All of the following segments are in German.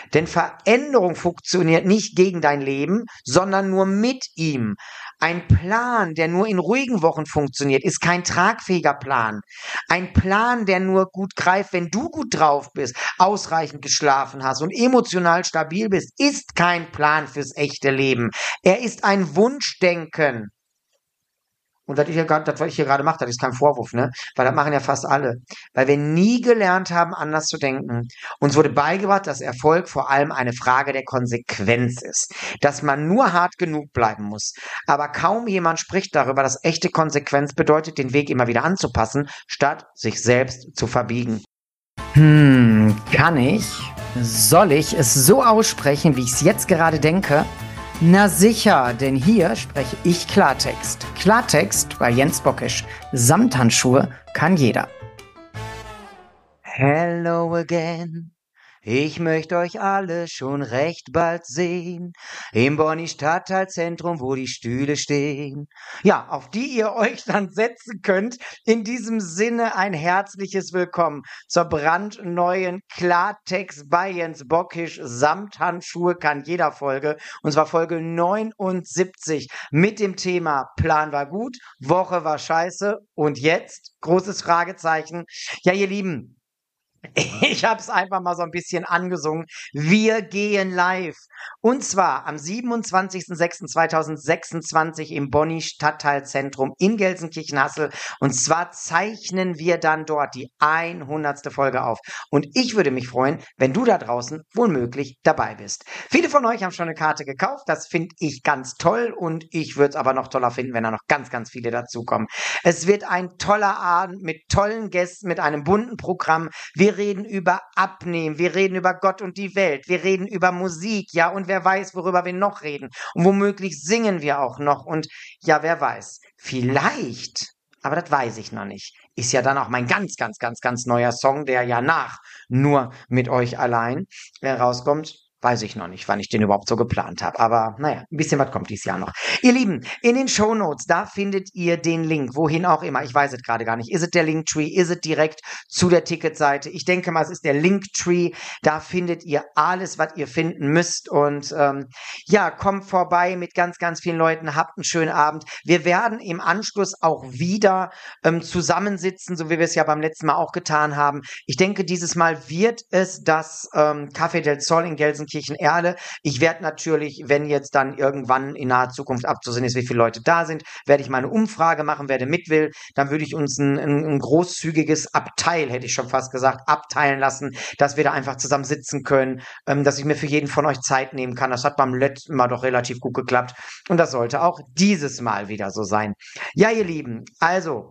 Denn Veränderung funktioniert nicht gegen dein Leben, sondern nur mit ihm. Ein Plan, der nur in ruhigen Wochen funktioniert, ist kein tragfähiger Plan. Ein Plan, der nur gut greift, wenn du gut drauf bist, ausreichend geschlafen hast und emotional stabil bist, ist kein Plan fürs echte Leben. Er ist ein Wunschdenken. Und das, was ich hier gerade mache, das ist kein Vorwurf, ne? Weil das machen ja fast alle. Weil wir nie gelernt haben, anders zu denken. Uns wurde beigebracht, dass Erfolg vor allem eine Frage der Konsequenz ist. Dass man nur hart genug bleiben muss. Aber kaum jemand spricht darüber, dass echte Konsequenz bedeutet, den Weg immer wieder anzupassen, statt sich selbst zu verbiegen. Kann ich? Soll ich es so aussprechen, wie ich es jetzt gerade denke? Na sicher, denn hier spreche ich Klartext. Klartext bei Jens Bockisch. Samthandschuhe kann jeder. Hello again. Ich möchte euch alle schon recht bald sehen, im Bonny Stadtteilzentrum, wo die Stühle stehen. Ja, auf die ihr euch dann setzen könnt. In diesem Sinne ein herzliches Willkommen zur brandneuen Klartext bei Jens Bockisch. Samthandschuhe kann jeder Folge. Und zwar Folge 79 mit dem Thema Plan war gut, Woche war scheiße und jetzt? Großes Fragezeichen. Ja, ihr Lieben, ich habe es einfach mal so ein bisschen angesungen. Wir gehen live. Und zwar am 27.06.2026 im Bonny Stadtteilzentrum in Gelsenkirchen-Hassel. Und zwar zeichnen wir dann dort die 100. Folge auf. Und ich würde mich freuen, wenn du da draußen womöglich dabei bist. Viele von euch haben schon eine Karte gekauft. Das finde ich ganz toll. Und ich würde es aber noch toller finden, wenn da noch ganz, ganz viele dazukommen. Es wird ein toller Abend mit tollen Gästen, mit einem bunten Programm. Wir reden über Abnehmen, wir reden über Gott und die Welt, wir reden über Musik, ja, und wer weiß, worüber wir noch reden. Und womöglich singen wir auch noch und ja, wer weiß, vielleicht, aber das weiß ich noch nicht, ist ja dann auch mein ganz, ganz, ganz, ganz neuer Song, der ja nach nur mit euch allein rauskommt. Weiß ich noch nicht, wann ich den überhaupt so geplant habe. Aber naja, ein bisschen was kommt dieses Jahr noch. Ihr Lieben, in den Shownotes, da findet ihr den Link, wohin auch immer. Ich weiß es gerade gar nicht. Ist es der Linktree? Ist es direkt zu der Ticketseite? Ich denke mal, es ist der Linktree. Da findet ihr alles, was ihr finden müsst. Und ja, kommt vorbei mit ganz, ganz vielen Leuten. Habt einen schönen Abend. Wir werden im Anschluss auch wieder zusammensitzen, so wie wir es ja beim letzten Mal auch getan haben. Ich denke, dieses Mal wird es das Café del Sol in Gelsenkirchen Erle. Ich werde natürlich, wenn jetzt dann irgendwann in naher Zukunft abzusehen ist, wie viele Leute da sind, werde ich mal eine Umfrage machen, wer denn mit will. Dann würde ich uns ein großzügiges Abteil, hätte ich schon fast gesagt, abteilen lassen, dass wir da einfach zusammen sitzen können, dass ich mir für jeden von euch Zeit nehmen kann. Das hat beim letzten Mal doch relativ gut geklappt. Und das sollte auch dieses Mal wieder so sein. Ja, ihr Lieben, also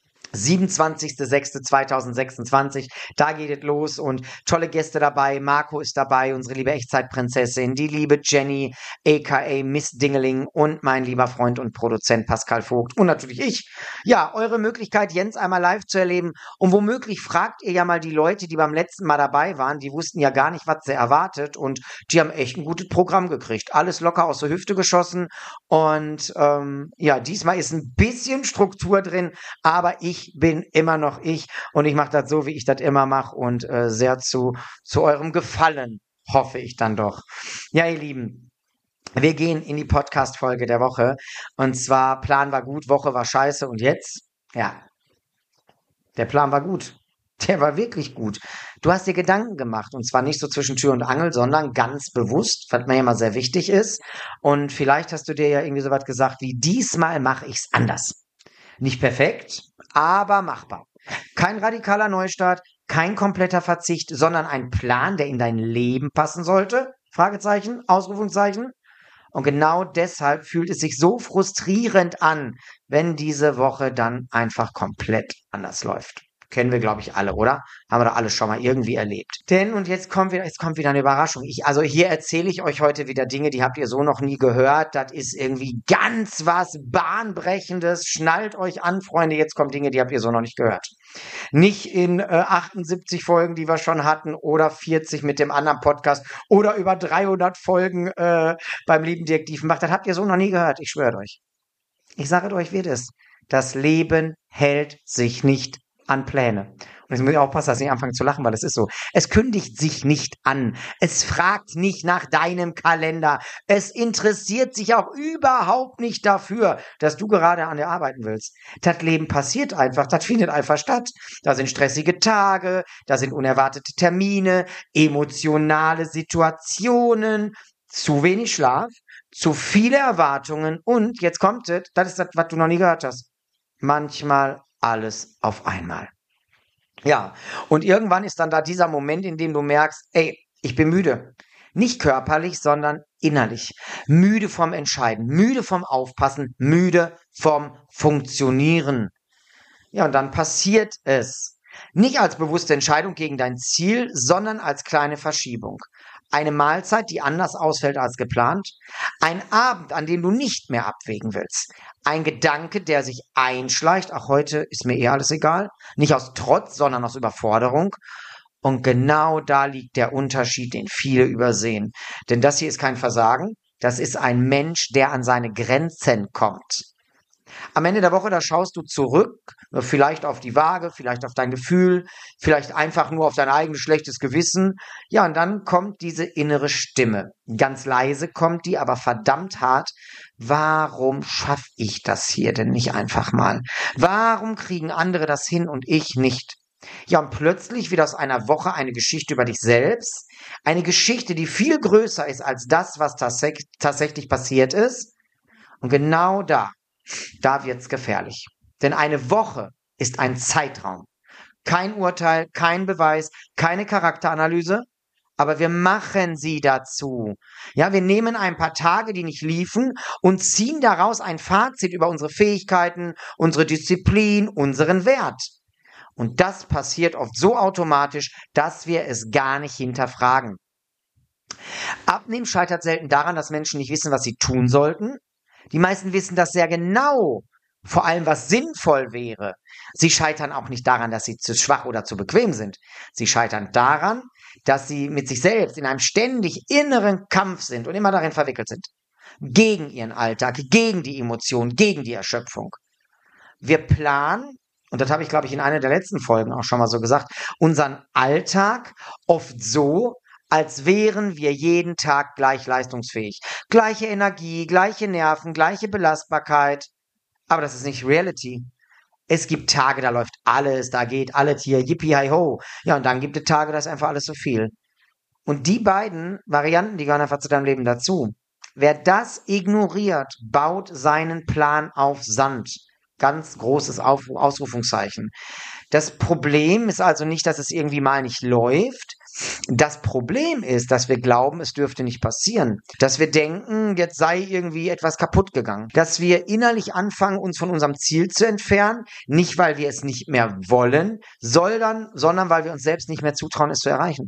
27.06.2026, da geht es los und tolle Gäste dabei. Marco ist dabei, unsere liebe Echtzeitprinzessin, die liebe Jenny, aka Miss Dingeling und mein lieber Freund und Produzent Pascal Vogt und natürlich ich. Ja, eure Möglichkeit, Jens einmal live zu erleben und womöglich fragt ihr ja mal die Leute, die beim letzten Mal dabei waren, die wussten ja gar nicht, was sie erwartet und die haben echt ein gutes Programm gekriegt. Alles locker aus der Hüfte geschossen und ja, diesmal ist ein bisschen Struktur drin, aber ich bin immer noch ich und ich mache das so, wie ich das immer mache und sehr zu eurem Gefallen, hoffe ich dann doch. Ja, ihr Lieben, wir gehen in die Podcast-Folge der Woche und zwar Plan war gut, Woche war scheiße und jetzt? Ja, der Plan war gut. Der war wirklich gut. Du hast dir Gedanken gemacht und zwar nicht so zwischen Tür und Angel, sondern ganz bewusst, was mir ja immer sehr wichtig ist und vielleicht hast du dir ja irgendwie so was gesagt wie diesmal mache ich's anders. Nicht perfekt, aber machbar. Kein radikaler Neustart, kein kompletter Verzicht, sondern ein Plan, der in dein Leben passen sollte. Fragezeichen, Ausrufungszeichen. Und genau deshalb fühlt es sich so frustrierend an, wenn diese Woche dann einfach komplett anders läuft. Kennen wir, glaube ich, alle, oder? Haben wir doch alle schon mal irgendwie erlebt. Denn, und jetzt kommt wieder eine Überraschung. Also hier erzähle ich euch heute wieder Dinge, die habt ihr so noch nie gehört. Das ist irgendwie ganz was Bahnbrechendes. Schnallt euch an, Freunde. Jetzt kommen Dinge, die habt ihr so noch nicht gehört. Nicht in 78 Folgen, die wir schon hatten, oder 40 mit dem anderen Podcast, oder über 300 Folgen beim lieben Dirk Diefenbach. Das habt ihr so noch nie gehört. Ich schwöre euch. Ich sage euch, wie es ist. Das Leben hält sich nicht an Pläne. Und jetzt muss ich aufpassen, dass ich nicht anfange zu lachen, weil es ist so. Es kündigt sich nicht an. Es fragt nicht nach deinem Kalender. Es interessiert sich auch überhaupt nicht dafür, dass du gerade an dir arbeiten willst. Das Leben passiert einfach. Das findet einfach statt. Da sind stressige Tage, da sind unerwartete Termine, emotionale Situationen, zu wenig Schlaf, zu viele Erwartungen und jetzt kommt es, das ist das, was du noch nie gehört hast. Manchmal alles auf einmal. Ja, und irgendwann ist dann da dieser Moment, in dem du merkst, ey, ich bin müde. Nicht körperlich, sondern innerlich. Müde vom Entscheiden, müde vom Aufpassen, müde vom Funktionieren. Ja, und dann passiert es. Nicht als bewusste Entscheidung gegen dein Ziel, sondern als kleine Verschiebung. Eine Mahlzeit, die anders ausfällt als geplant. Ein Abend, an dem du nicht mehr abwägen willst. Ein Gedanke, der sich einschleicht. Ach, heute ist mir eh alles egal. Nicht aus Trotz, sondern aus Überforderung. Und genau da liegt der Unterschied, den viele übersehen. Denn das hier ist kein Versagen. Das ist ein Mensch, der an seine Grenzen kommt. Am Ende der Woche, da schaust du zurück, vielleicht auf die Waage, vielleicht auf dein Gefühl, vielleicht einfach nur auf dein eigenes schlechtes Gewissen. Ja, und dann kommt diese innere Stimme. Ganz leise kommt die, aber verdammt hart. Warum schaffe ich das hier denn nicht einfach mal? Warum kriegen andere das hin und ich nicht? Ja, und plötzlich wird aus einer Woche eine Geschichte über dich selbst. Eine Geschichte, die viel größer ist als das, was tatsächlich passiert ist. Und genau da wird's gefährlich. Denn eine Woche ist ein Zeitraum. Kein Urteil, kein Beweis, keine Charakteranalyse, aber wir machen sie dazu. Ja, wir nehmen ein paar Tage, die nicht liefen und ziehen daraus ein Fazit über unsere Fähigkeiten, unsere Disziplin, unseren Wert. Und das passiert oft so automatisch, dass wir es gar nicht hinterfragen. Abnehmen scheitert selten daran, dass Menschen nicht wissen, was sie tun sollten. Die meisten wissen das sehr genau, vor allem was sinnvoll wäre. Sie scheitern auch nicht daran, dass sie zu schwach oder zu bequem sind. Sie scheitern daran, dass sie mit sich selbst in einem ständig inneren Kampf sind und immer darin verwickelt sind. Gegen ihren Alltag, gegen die Emotionen, gegen die Erschöpfung. Wir planen, und das habe ich, glaube ich, in einer der letzten Folgen auch schon mal so gesagt, unseren Alltag oft so, als wären wir jeden Tag gleich leistungsfähig. Gleiche Energie, gleiche Nerven, gleiche Belastbarkeit. Aber das ist nicht Reality. Es gibt Tage, da läuft alles, da geht alles hier, yippie hi ho. Ja, und dann gibt es Tage, da ist einfach alles so viel. Und die beiden Varianten, die gehören einfach zu deinem Leben dazu. Wer das ignoriert, baut seinen Plan auf Sand. Ganz großes Ausrufungszeichen. Das Problem ist also nicht, dass es irgendwie mal nicht läuft. Das Problem ist, dass wir glauben, es dürfte nicht passieren. Dass wir denken, jetzt sei irgendwie etwas kaputt gegangen. Dass wir innerlich anfangen, uns von unserem Ziel zu entfernen. Nicht, weil wir es nicht mehr wollen, sondern weil wir uns selbst nicht mehr zutrauen, es zu erreichen.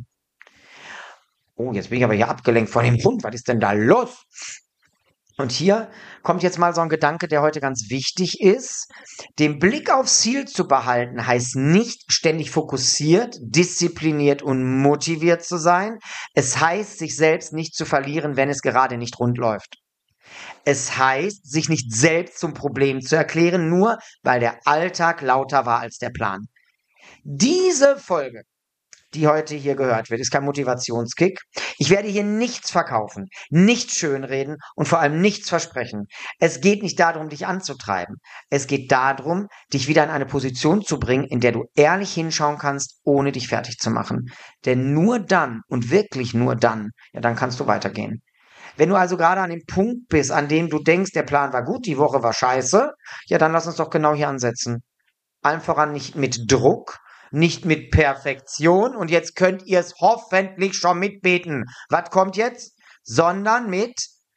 Oh, jetzt bin ich aber hier abgelenkt von dem Hund. Was ist denn da los? Und hier kommt jetzt mal so ein Gedanke, der heute ganz wichtig ist. Den Blick aufs Ziel zu behalten, heißt nicht ständig fokussiert, diszipliniert und motiviert zu sein. Es heißt, sich selbst nicht zu verlieren, wenn es gerade nicht rund läuft. Es heißt, sich nicht selbst zum Problem zu erklären, nur weil der Alltag lauter war als der Plan. Diese Folge, die heute hier gehört wird, ist kein Motivationskick. Ich werde hier nichts verkaufen, nichts schönreden und vor allem nichts versprechen. Es geht nicht darum, dich anzutreiben. Es geht darum, dich wieder in eine Position zu bringen, in der du ehrlich hinschauen kannst, ohne dich fertig zu machen. Denn nur dann und wirklich nur dann, ja, dann kannst du weitergehen. Wenn du also gerade an dem Punkt bist, an dem du denkst, der Plan war gut, die Woche war scheiße, ja, dann lass uns doch genau hier ansetzen. Allen voran nicht mit Druck, nicht mit Perfektion und jetzt könnt ihr es hoffentlich schon mitbeten. Was kommt jetzt? Sondern mit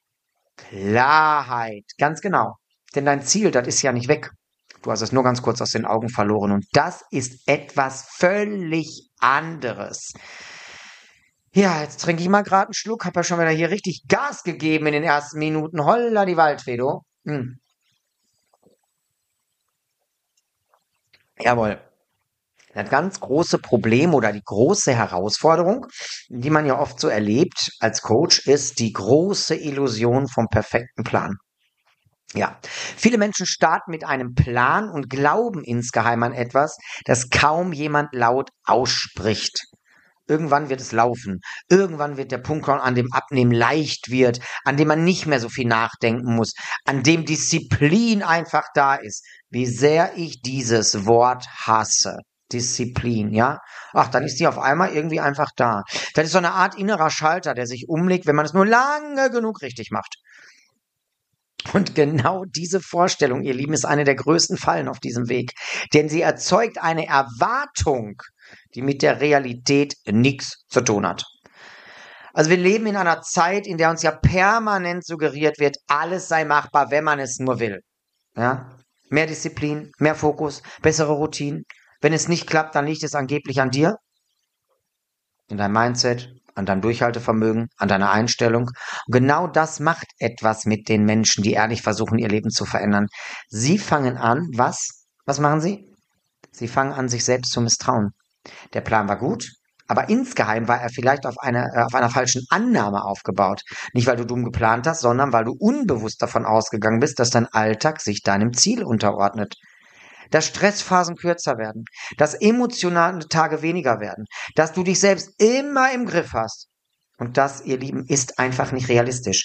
Klarheit. Ganz genau. Denn dein Ziel, das ist ja nicht weg. Du hast es nur ganz kurz aus den Augen verloren und das ist etwas völlig anderes. Ja, jetzt trinke ich mal gerade einen Schluck, hab ja schon wieder hier richtig Gas gegeben in den ersten Minuten. Holla die Waldfee, du. Jawohl. Das ganz große Problem oder die große Herausforderung, die man ja oft so erlebt als Coach, ist die große Illusion vom perfekten Plan. Ja, viele Menschen starten mit einem Plan und glauben insgeheim an etwas, das kaum jemand laut ausspricht. Irgendwann wird es laufen. Irgendwann wird der Punkt kommen, an dem Abnehmen leicht wird, an dem man nicht mehr so viel nachdenken muss, an dem Disziplin einfach da ist. Wie sehr ich dieses Wort hasse. Disziplin, ja? Ach, dann ist die auf einmal irgendwie einfach da. Das ist so eine Art innerer Schalter, der sich umlegt, wenn man es nur lange genug richtig macht. Und genau diese Vorstellung, ihr Lieben, ist eine der größten Fallen auf diesem Weg. Denn sie erzeugt eine Erwartung, die mit der Realität nichts zu tun hat. Also wir leben in einer Zeit, in der uns ja permanent suggeriert wird, alles sei machbar, wenn man es nur will. Ja? Mehr Disziplin, mehr Fokus, bessere Routinen. Wenn es nicht klappt, dann liegt es angeblich an dir, in deinem Mindset, an deinem Durchhaltevermögen, an deiner Einstellung. Und genau das macht etwas mit den Menschen, die ehrlich versuchen, ihr Leben zu verändern. Sie fangen an, was? Was machen sie? Sie fangen an, sich selbst zu misstrauen. Der Plan war gut, aber insgeheim war er vielleicht auf einer falschen Annahme aufgebaut. Nicht, weil du dumm geplant hast, sondern weil du unbewusst davon ausgegangen bist, dass dein Alltag sich deinem Ziel unterordnet. Dass Stressphasen kürzer werden, dass emotionale Tage weniger werden, dass du dich selbst immer im Griff hast. Und das, ihr Lieben, ist einfach nicht realistisch.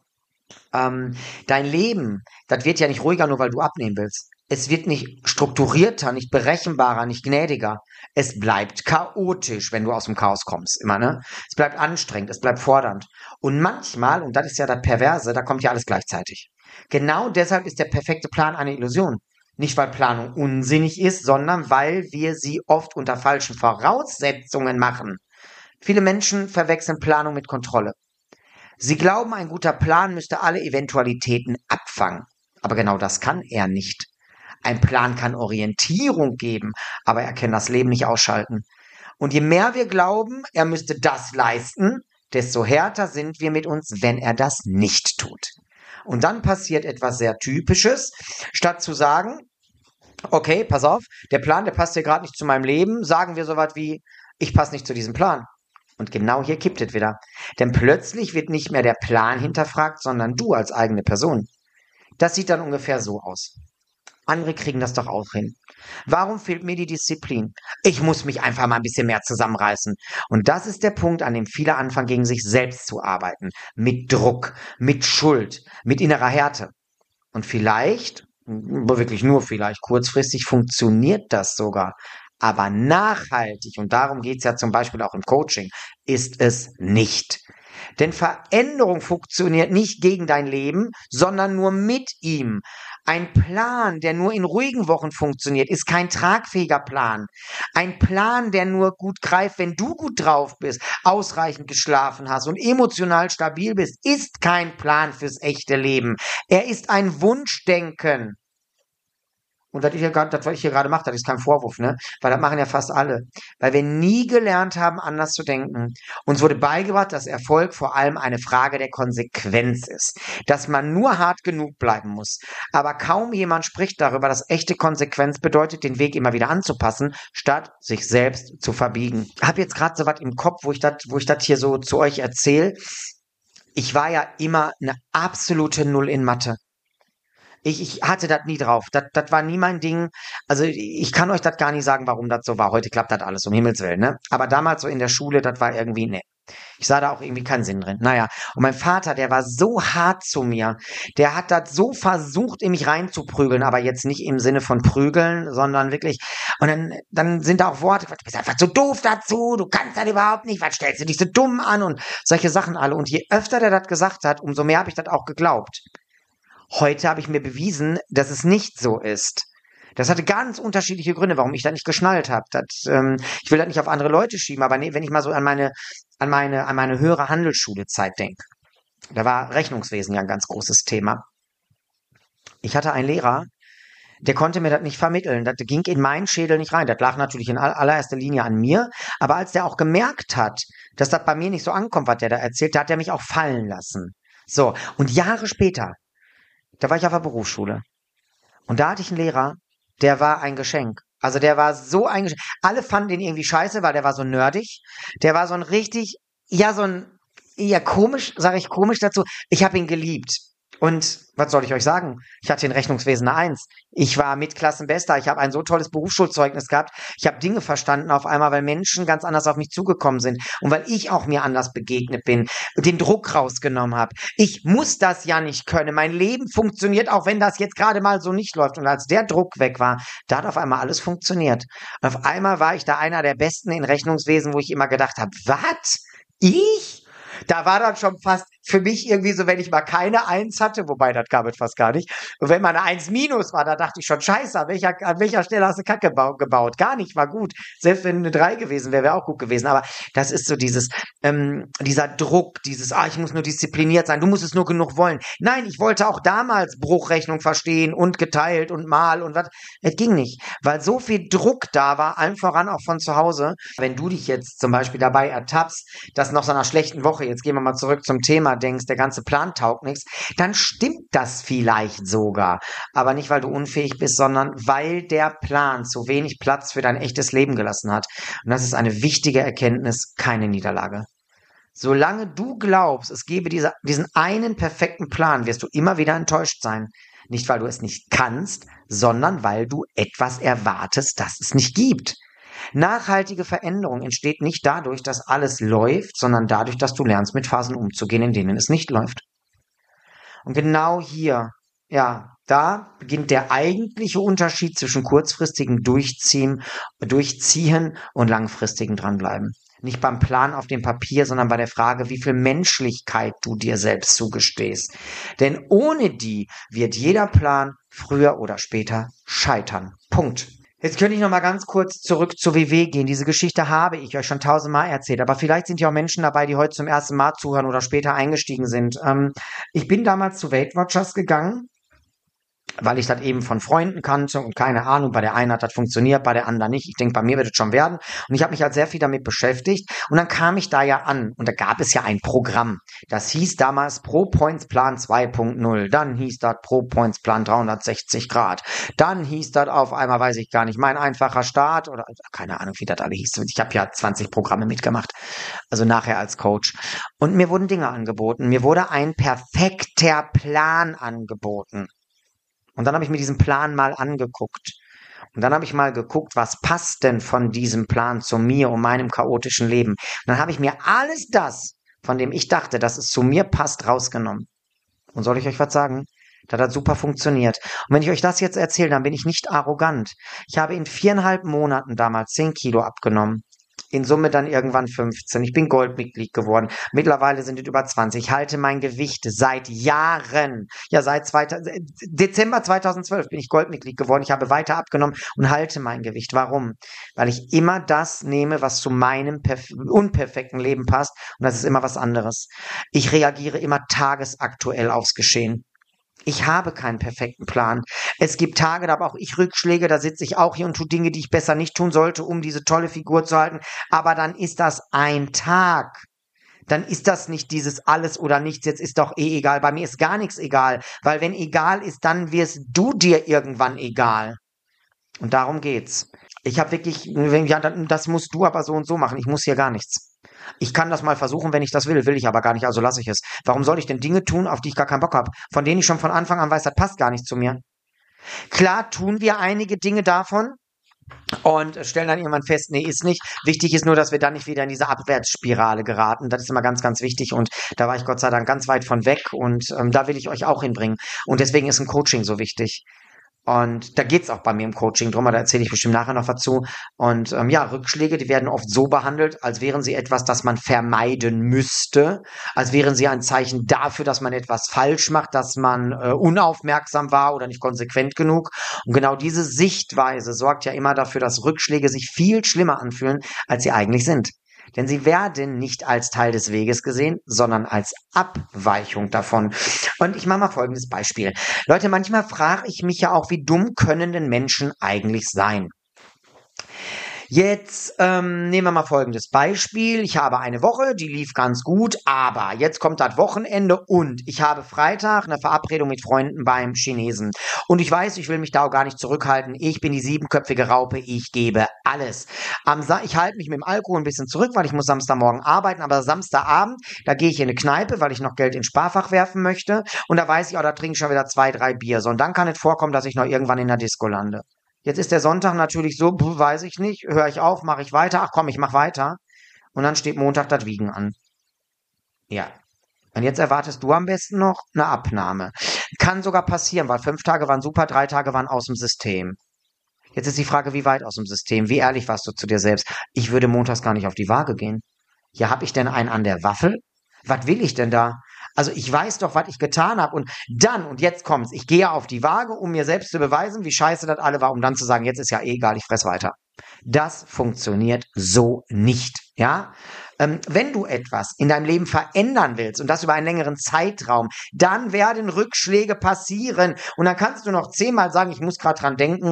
Dein Leben, das wird ja nicht ruhiger, nur weil du abnehmen willst. Es wird nicht strukturierter, nicht berechenbarer, nicht gnädiger. Es bleibt chaotisch, wenn du aus dem Chaos kommst, immer, ne? Es bleibt anstrengend, es bleibt fordernd. Und manchmal, und das ist ja das Perverse, da kommt ja alles gleichzeitig. Genau deshalb ist der perfekte Plan eine Illusion. Nicht, weil Planung unsinnig ist, sondern weil wir sie oft unter falschen Voraussetzungen machen. Viele Menschen verwechseln Planung mit Kontrolle. Sie glauben, ein guter Plan müsste alle Eventualitäten abfangen. Aber genau das kann er nicht. Ein Plan kann Orientierung geben, aber er kann das Leben nicht ausschalten. Und je mehr wir glauben, er müsste das leisten, desto härter sind wir mit uns, wenn er das nicht tut. Und dann passiert etwas sehr Typisches. Statt zu sagen, okay, pass auf, der Plan, der passt hier gerade nicht zu meinem Leben, sagen wir sowas wie, ich passe nicht zu diesem Plan. Und genau hier kippt es wieder. Denn plötzlich wird nicht mehr der Plan hinterfragt, sondern du als eigene Person. Das sieht dann ungefähr so aus. Andere kriegen das doch auch hin. Warum fehlt mir die Disziplin? Ich muss mich einfach mal ein bisschen mehr zusammenreißen. Und das ist der Punkt, an dem viele anfangen, gegen sich selbst zu arbeiten. Mit Druck, mit Schuld, mit innerer Härte. Und vielleicht, wirklich nur vielleicht, kurzfristig funktioniert das sogar. Aber nachhaltig, und darum geht es ja zum Beispiel auch im Coaching, ist es nicht. Denn Veränderung funktioniert nicht gegen dein Leben, sondern nur mit ihm. Ein Plan, der nur in ruhigen Wochen funktioniert, ist kein tragfähiger Plan. Ein Plan, der nur gut greift, wenn du gut drauf bist, ausreichend geschlafen hast und emotional stabil bist, ist kein Plan fürs echte Leben. Er ist ein Wunschdenken. Und was ich hier gerade mache, das ist kein Vorwurf, ne? Weil das machen ja fast alle. Weil wir nie gelernt haben, anders zu denken. Uns wurde beigebracht, dass Erfolg vor allem eine Frage der Konsequenz ist. Dass man nur hart genug bleiben muss. Aber kaum jemand spricht darüber, dass echte Konsequenz bedeutet, den Weg immer wieder anzupassen, statt sich selbst zu verbiegen. Ich habe jetzt gerade so was im Kopf, wo ich das hier so zu euch erzähle. Ich war ja immer eine absolute Null in Mathe. Ich hatte das nie drauf. Das war nie mein Ding. Also ich kann euch das gar nicht sagen, warum das so war. Heute klappt das alles, um Himmels Willen, ne? Aber damals so in der Schule, das war irgendwie, ne. Ich sah da auch irgendwie keinen Sinn drin. Naja, und mein Vater, der war so hart zu mir. Der hat das so versucht, in mich reinzuprügeln, aber jetzt nicht im Sinne von prügeln, sondern wirklich. Und dann sind da auch Worte, du bist einfach zu doof dazu, du kannst das überhaupt nicht, was stellst du dich so dumm an und solche Sachen alle. Und je öfter der das gesagt hat, umso mehr habe ich das auch geglaubt. Heute habe ich mir bewiesen, dass es nicht so ist. Das hatte ganz unterschiedliche Gründe, warum ich da nicht geschnallt habe. Ich will das nicht auf andere Leute schieben, aber wenn ich mal so an meine höhere Handelsschulezeit denke, da war Rechnungswesen ja ein ganz großes Thema. Ich hatte einen Lehrer, der konnte mir das nicht vermitteln. Das ging in meinen Schädel nicht rein. Das lag natürlich in allererster Linie an mir. Aber als der auch gemerkt hat, dass das bei mir nicht so ankommt, was der da erzählt, da hat er mich auch fallen lassen. So, und Jahre später, da war ich auf der Berufsschule. Und da hatte ich einen Lehrer, der war ein Geschenk. Also der war so ein Geschenk. Alle fanden den irgendwie scheiße, weil der war so nerdig. Der war so ein richtig, ja, komisch, sage ich komisch dazu. Ich habe ihn geliebt. Und was soll ich euch sagen? Ich hatte in Rechnungswesen eine Eins. Ich war Mitklassenbester. Ich habe ein so tolles Berufsschulzeugnis gehabt. Ich habe Dinge verstanden auf einmal, weil Menschen ganz anders auf mich zugekommen sind und weil ich auch mir anders begegnet bin, den Druck rausgenommen habe. Ich muss das ja nicht können. Mein Leben funktioniert, auch wenn das jetzt gerade mal so nicht läuft. Und als der Druck weg war, da hat auf einmal alles funktioniert. Und auf einmal war ich da einer der Besten in Rechnungswesen, wo ich immer gedacht habe, was? Ich? Da war dann schon fast für mich irgendwie so, wenn ich mal keine Eins hatte, wobei das gab es fast gar nicht. Und wenn mal eine Eins minus war, da dachte ich schon, scheiße, an welcher Stelle hast du Kacke gebaut? Gar nicht, war gut. Selbst wenn eine 3 gewesen wäre, wäre auch gut gewesen. Aber das ist so dieser Druck, ich muss nur diszipliniert sein, du musst es nur genug wollen. Nein, ich wollte auch damals Bruchrechnung verstehen und geteilt und mal und was. Es ging nicht, weil so viel Druck da war, allen voran auch von zu Hause. Wenn du dich jetzt zum Beispiel dabei ertappst, dass nach so einer schlechten Woche, jetzt gehen wir mal zurück zum Thema, denkst, der ganze Plan taugt nichts, dann stimmt das vielleicht sogar. Aber nicht, weil du unfähig bist, sondern weil der Plan zu wenig Platz für dein echtes Leben gelassen hat. Und das ist eine wichtige Erkenntnis, keine Niederlage. Solange du glaubst, es gebe diesen einen perfekten Plan, wirst du immer wieder enttäuscht sein. Nicht, weil du es nicht kannst, sondern weil du etwas erwartest, das es nicht gibt. Nachhaltige Veränderung entsteht nicht dadurch, dass alles läuft, sondern dadurch, dass du lernst, mit Phasen umzugehen, in denen es nicht läuft. Und genau hier, ja, da beginnt der eigentliche Unterschied zwischen kurzfristigem Durchziehen und langfristigem Dranbleiben. Nicht beim Plan auf dem Papier, sondern bei der Frage, wie viel Menschlichkeit du dir selbst zugestehst. Denn ohne die wird jeder Plan früher oder später scheitern. Punkt. Jetzt könnte ich noch mal ganz kurz zurück zur WW gehen. Diese Geschichte habe ich euch schon 1000-mal erzählt, aber vielleicht sind ja auch Menschen dabei, die heute zum ersten Mal zuhören oder später eingestiegen sind. Ich bin damals zu Weight Watchers gegangen, weil ich das eben von Freunden kannte und keine Ahnung, bei der einen hat das funktioniert, bei der anderen nicht. Ich denke, bei mir wird es schon werden. Und ich habe mich halt sehr viel damit beschäftigt. Und dann kam ich da ja an und da gab es ja ein Programm. Das hieß damals Pro Points Plan 2.0. Dann hieß das Pro Points Plan 360 Grad. Dann hieß das auf einmal, weiß ich gar nicht, mein einfacher Start oder keine Ahnung, wie das alle hieß. Ich habe ja 20 Programme mitgemacht, also nachher als Coach. Und mir wurden Dinge angeboten. Mir wurde ein perfekter Plan angeboten. Und dann habe ich mir diesen Plan mal angeguckt. Und dann habe ich mal geguckt, was passt denn von diesem Plan zu mir und meinem chaotischen Leben. Und dann habe ich mir alles das, von dem ich dachte, dass es zu mir passt, rausgenommen. Und soll ich euch was sagen? Das hat super funktioniert. Und wenn ich euch das jetzt erzähle, dann bin ich nicht arrogant. Ich habe in 4,5 Monaten damals 10 Kilo abgenommen. In Summe dann irgendwann 15. Ich bin Goldmitglied geworden. Mittlerweile sind es über 20. Ich halte mein Gewicht seit Jahren. Ja, seit Dezember 2012 bin ich Goldmitglied geworden. Ich habe weiter abgenommen und halte mein Gewicht. Warum? Weil ich immer das nehme, was zu meinem unperfekten Leben passt. Und das ist immer was anderes. Ich reagiere immer tagesaktuell aufs Geschehen. Ich habe keinen perfekten Plan. Es gibt Tage, da habe auch ich Rückschläge, da sitze ich auch hier und tue Dinge, die ich besser nicht tun sollte, um diese tolle Figur zu halten. Aber dann ist das ein Tag. Dann ist das nicht dieses alles oder nichts, jetzt ist doch eh egal. Bei mir ist gar nichts egal, weil wenn egal ist, dann wirst du dir irgendwann egal. Und darum geht's. Ich habe wirklich, ja, das musst du aber so und so machen. Ich muss hier gar nichts. Ich kann das mal versuchen, wenn ich das will ich aber gar nicht, also lasse ich es. Warum soll ich denn Dinge tun, auf die ich gar keinen Bock habe, von denen ich schon von Anfang an weiß, das passt gar nicht zu mir? Klar tun wir einige Dinge davon und stellen dann irgendwann fest, nee, ist nicht. Wichtig ist nur, dass wir dann nicht wieder in diese Abwärtsspirale geraten. Das ist immer ganz, ganz wichtig und da war ich Gott sei Dank ganz weit von weg und da will ich euch auch hinbringen. Und deswegen ist ein Coaching so wichtig. Und da geht's auch bei mir im Coaching drum, da erzähle ich bestimmt nachher noch was zu. Und ja, Rückschläge, die werden oft so behandelt, als wären sie etwas, das man vermeiden müsste, als wären sie ein Zeichen dafür, dass man etwas falsch macht, dass man unaufmerksam war oder nicht konsequent genug. Und genau diese Sichtweise sorgt ja immer dafür, dass Rückschläge sich viel schlimmer anfühlen, als sie eigentlich sind. Denn sie werden nicht als Teil des Weges gesehen, sondern als Abweichung davon. Und ich mache mal folgendes Beispiel. Leute, manchmal frage ich mich ja auch, wie dumm können denn Menschen eigentlich sein? Jetzt nehmen wir mal folgendes Beispiel. Ich habe eine Woche, die lief ganz gut, aber jetzt kommt das Wochenende und ich habe Freitag eine Verabredung mit Freunden beim Chinesen. Und ich weiß, ich will mich da auch gar nicht zurückhalten. Ich bin die siebenköpfige Raupe, ich gebe alles. Ich halte mich mit dem Alkohol ein bisschen zurück, weil ich muss Samstagmorgen arbeiten, aber Samstagabend, da gehe ich in eine Kneipe, weil ich noch Geld ins Sparfach werfen möchte. Und da weiß ich, da trinke ich schon wieder 2, 3 Bier. So, und dann kann es vorkommen, dass ich noch irgendwann in der Disco lande. Jetzt ist der Sonntag natürlich so, weiß ich nicht, höre ich auf, mache ich weiter, ach komm, ich mach weiter. Und dann steht Montag das Wiegen an. Ja. Und jetzt erwartest du am besten noch eine Abnahme. Kann sogar passieren, weil 5 Tage waren super, 3 Tage waren aus dem System. Jetzt ist die Frage, wie weit aus dem System? Wie ehrlich warst du zu dir selbst? Ich würde montags gar nicht auf die Waage gehen. Ja, hab ich denn einen an der Waffel? Was will ich denn da? Also ich weiß doch, was ich getan habe. Und jetzt kommt's, ich gehe auf die Waage, um mir selbst zu beweisen, wie scheiße das alle war, um dann zu sagen, jetzt ist ja eh egal, ich fress weiter. Das funktioniert so nicht, ja? Wenn du etwas in deinem Leben verändern willst und das über einen längeren Zeitraum, dann werden Rückschläge passieren. Und dann kannst du noch 10-mal sagen, ich muss gerade dran denken,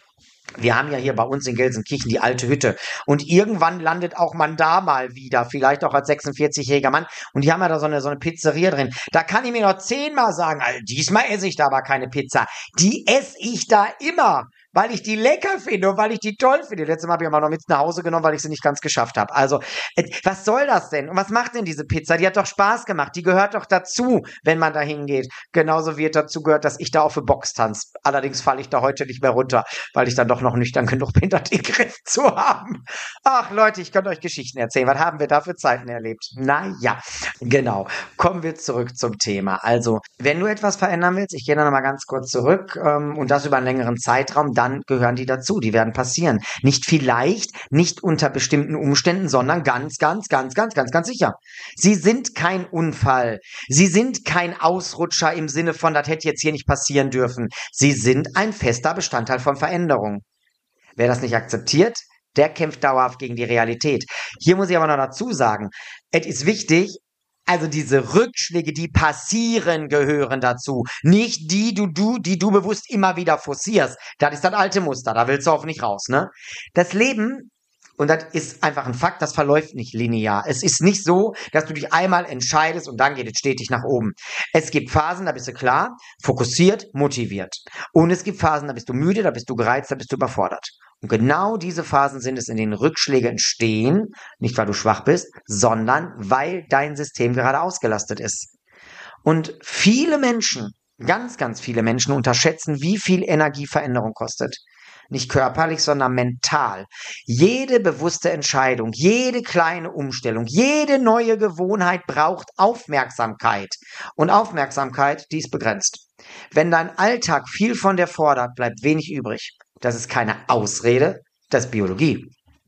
wir haben ja hier bei uns in Gelsenkirchen die alte Hütte. Und irgendwann landet auch man da mal wieder, vielleicht auch als 46-jähriger Mann. Und die haben ja da so eine Pizzeria drin. Da kann ich mir noch 10-mal sagen, also diesmal esse ich da aber keine Pizza. Die esse ich da immer, weil ich die lecker finde und weil ich die toll finde. Letztes Mal habe ich aber noch mit nach Hause genommen, weil ich sie nicht ganz geschafft habe. Also, was soll das denn? Und was macht denn diese Pizza? Die hat doch Spaß gemacht. Die gehört doch dazu, wenn man da hingeht. Genauso wie es dazu gehört, dass ich da auf der Box tanze. Allerdings falle ich da heute nicht mehr runter, weil ich dann doch noch nüchtern genug bin, das im Griff zu haben. Ach Leute, ich könnte euch Geschichten erzählen. Was haben wir da für Zeiten erlebt? Naja, genau. Kommen wir zurück zum Thema. Also, wenn du etwas verändern willst, ich gehe da nochmal ganz kurz zurück und das über einen längeren Zeitraum, dann gehören die dazu. Die werden passieren. Nicht vielleicht, nicht unter bestimmten Umständen, sondern ganz, ganz, ganz, ganz, ganz, ganz sicher. Sie sind kein Unfall. Sie sind kein Ausrutscher im Sinne von, das hätte jetzt hier nicht passieren dürfen. Sie sind ein fester Bestandteil von Veränderung. Wer das nicht akzeptiert, der kämpft dauerhaft gegen die Realität. Hier muss ich aber noch dazu sagen, es ist wichtig, also diese Rückschläge, die passieren, gehören dazu. Nicht die du bewusst immer wieder forcierst. Das ist das alte Muster, da willst du auch nicht raus, ne? Das Leben, und das ist einfach ein Fakt, das verläuft nicht linear. Es ist nicht so, dass du dich einmal entscheidest und dann geht es stetig nach oben. Es gibt Phasen, da bist du klar, fokussiert, motiviert. Und es gibt Phasen, da bist du müde, da bist du gereizt, da bist du überfordert. Und genau diese Phasen sind es, in denen Rückschläge entstehen, nicht weil du schwach bist, sondern weil dein System gerade ausgelastet ist. Und viele Menschen, ganz, ganz viele Menschen unterschätzen, wie viel Energie Veränderung kostet. Nicht körperlich, sondern mental. Jede bewusste Entscheidung, jede kleine Umstellung, jede neue Gewohnheit braucht Aufmerksamkeit. Und Aufmerksamkeit, die ist begrenzt. Wenn dein Alltag viel von dir fordert, bleibt wenig übrig. Das ist keine Ausrede, das ist Biologie.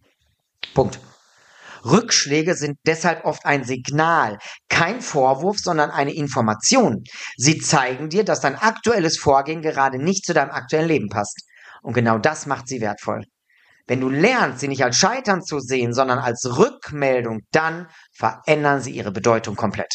Punkt. Rückschläge sind deshalb oft ein Signal, kein Vorwurf, sondern eine Information. Sie zeigen dir, dass dein aktuelles Vorgehen gerade nicht zu deinem aktuellen Leben passt. Und genau das macht sie wertvoll. Wenn du lernst, sie nicht als Scheitern zu sehen, sondern als Rückmeldung, dann verändern sie ihre Bedeutung komplett.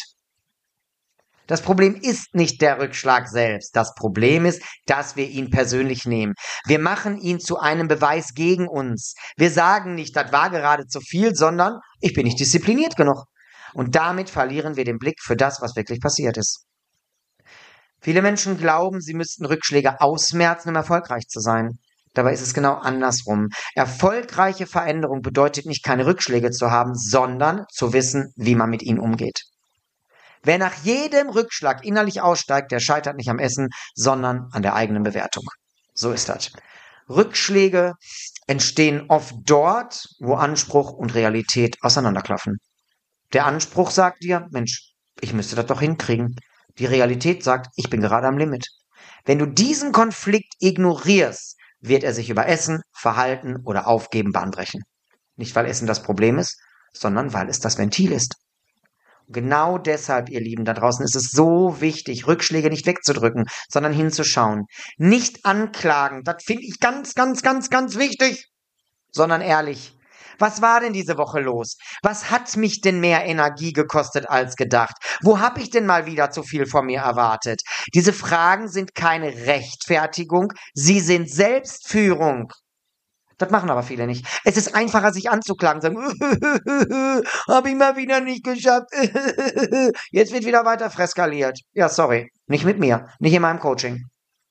Das Problem ist nicht der Rückschlag selbst. Das Problem ist, dass wir ihn persönlich nehmen. Wir machen ihn zu einem Beweis gegen uns. Wir sagen nicht, das war gerade zu viel, sondern ich bin nicht diszipliniert genug. Und damit verlieren wir den Blick für das, was wirklich passiert ist. Viele Menschen glauben, sie müssten Rückschläge ausmerzen, um erfolgreich zu sein. Dabei ist es genau andersrum. Erfolgreiche Veränderung bedeutet nicht, keine Rückschläge zu haben, sondern zu wissen, wie man mit ihnen umgeht. Wer nach jedem Rückschlag innerlich aussteigt, der scheitert nicht am Essen, sondern an der eigenen Bewertung. So ist das. Rückschläge entstehen oft dort, wo Anspruch und Realität auseinanderklaffen. Der Anspruch sagt dir, Mensch, ich müsste das doch hinkriegen. Die Realität sagt, ich bin gerade am Limit. Wenn du diesen Konflikt ignorierst, wird er sich über Essen, Verhalten oder Aufgeben bahnbrechen. Nicht, weil Essen das Problem ist, sondern weil es das Ventil ist. Genau deshalb, ihr Lieben da draußen, ist es so wichtig, Rückschläge nicht wegzudrücken, sondern hinzuschauen. Nicht anklagen, das finde ich ganz, ganz, ganz, ganz wichtig, sondern ehrlich. Was war denn diese Woche los? Was hat mich denn mehr Energie gekostet als gedacht? Wo habe ich denn mal wieder zu viel von mir erwartet? Diese Fragen sind keine Rechtfertigung, sie sind Selbstführung. Das machen aber viele nicht. Es ist einfacher, sich anzuklagen, sagen, habe ich mal wieder nicht geschafft. Jetzt wird wieder weiter freskaliert. Ja, sorry. Nicht mit mir. Nicht in meinem Coaching.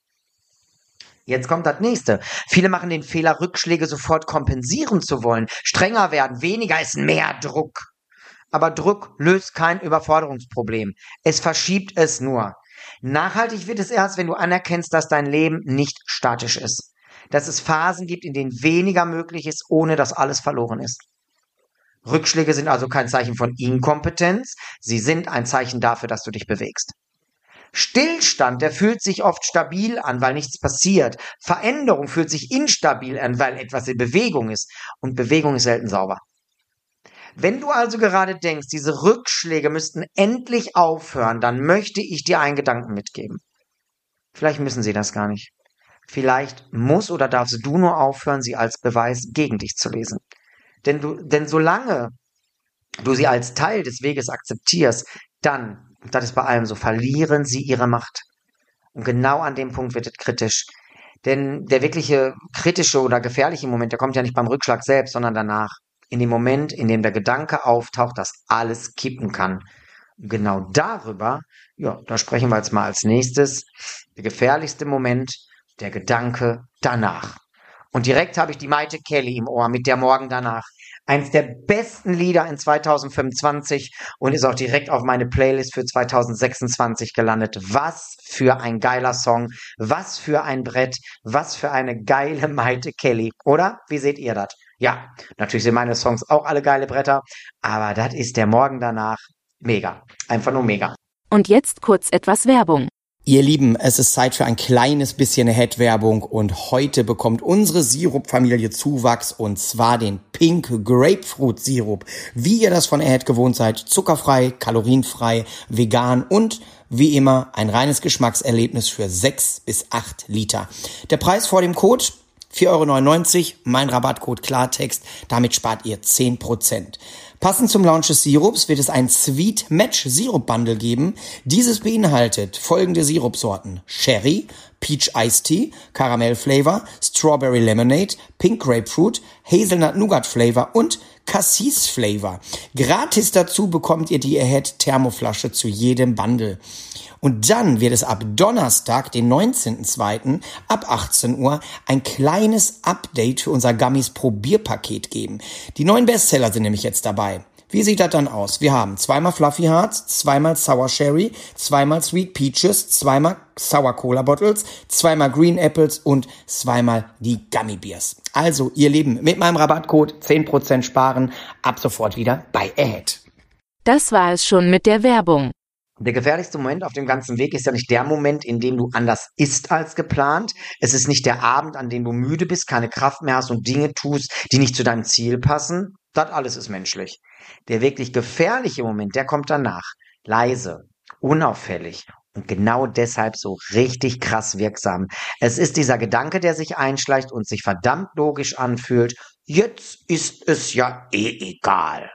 Jetzt kommt das nächste. Viele machen den Fehler, Rückschläge sofort kompensieren zu wollen. Strenger werden, weniger ist mehr Druck. Aber Druck löst kein Überforderungsproblem. Es verschiebt es nur. Nachhaltig wird es erst, wenn du anerkennst, dass dein Leben nicht statisch ist. Dass es Phasen gibt, in denen weniger möglich ist, ohne dass alles verloren ist. Rückschläge sind also kein Zeichen von Inkompetenz. Sie sind ein Zeichen dafür, dass du dich bewegst. Stillstand, der fühlt sich oft stabil an, weil nichts passiert. Veränderung fühlt sich instabil an, weil etwas in Bewegung ist. Und Bewegung ist selten sauber. Wenn du also gerade denkst, diese Rückschläge müssten endlich aufhören, dann möchte ich dir einen Gedanken mitgeben. Vielleicht müssen sie das gar nicht. Vielleicht muss oder darfst du nur aufhören, sie als Beweis gegen dich zu lesen. Denn solange du sie als Teil des Weges akzeptierst, dann, und das ist bei allem so, verlieren sie ihre Macht. Und genau an dem Punkt wird es kritisch. Denn der wirkliche kritische oder gefährliche Moment, der kommt ja nicht beim Rückschlag selbst, sondern danach. In dem Moment, in dem der Gedanke auftaucht, dass alles kippen kann. Und genau darüber, ja, da sprechen wir jetzt mal als nächstes. Der gefährlichste Moment, der Gedanke danach. Und direkt habe ich die Maite Kelly im Ohr mit der Morgen danach. Eins der besten Lieder in 2025 und ist auch direkt auf meine Playlist für 2026 gelandet. Was für ein geiler Song, was für ein Brett, was für eine geile Maite Kelly, oder? Wie seht ihr das? Ja, natürlich sind meine Songs auch alle geile Bretter, aber das ist der Morgen danach mega, einfach nur mega. Und jetzt kurz etwas Werbung. Ihr Lieben, es ist Zeit für ein kleines bisschen Ahead-Werbung und heute bekommt unsere Sirupfamilie Zuwachs und zwar den Pink Grapefruit Sirup. Wie ihr das von Ahead gewohnt seid, zuckerfrei, kalorienfrei, vegan und wie immer ein reines Geschmackserlebnis für 6 bis 8 Liter. Der Preis vor dem Code 4,99 €, mein Rabattcode Klartext, damit spart ihr 10%. Passend zum Launch des Sirups wird es ein Sweet Match Sirup Bundle geben. Dieses beinhaltet folgende Sirupsorten: Sherry, Peach Iced Tea, Caramel Flavor, Strawberry Lemonade, Pink Grapefruit, Hazelnut Nougat Flavor und Cassis Flavor. Gratis dazu bekommt ihr die Ahead Thermoflasche zu jedem Bundle. Und dann wird es ab Donnerstag, den 19.02. ab 18 Uhr ein kleines Update für unser Gummies Probierpaket geben. Die neuen Bestseller sind nämlich jetzt dabei. Wie sieht das dann aus? Wir haben zweimal Fluffy Hearts, zweimal Sour Sherry, zweimal Sweet Peaches, zweimal Sour Cola Bottles, zweimal Green Apples und zweimal die Gummy Bears. Also, ihr Lieben, mit meinem Rabattcode 10% sparen, ab sofort wieder bei Ahead. Das war es schon mit der Werbung. Der gefährlichste Moment auf dem ganzen Weg ist ja nicht der Moment, in dem du anders isst als geplant. Es ist nicht der Abend, an dem du müde bist, keine Kraft mehr hast und Dinge tust, die nicht zu deinem Ziel passen. Das alles ist menschlich. Der wirklich gefährliche Moment, der kommt danach. Leise, unauffällig und genau deshalb so richtig krass wirksam. Es ist dieser Gedanke, der sich einschleicht und sich verdammt logisch anfühlt. Jetzt ist es ja eh egal.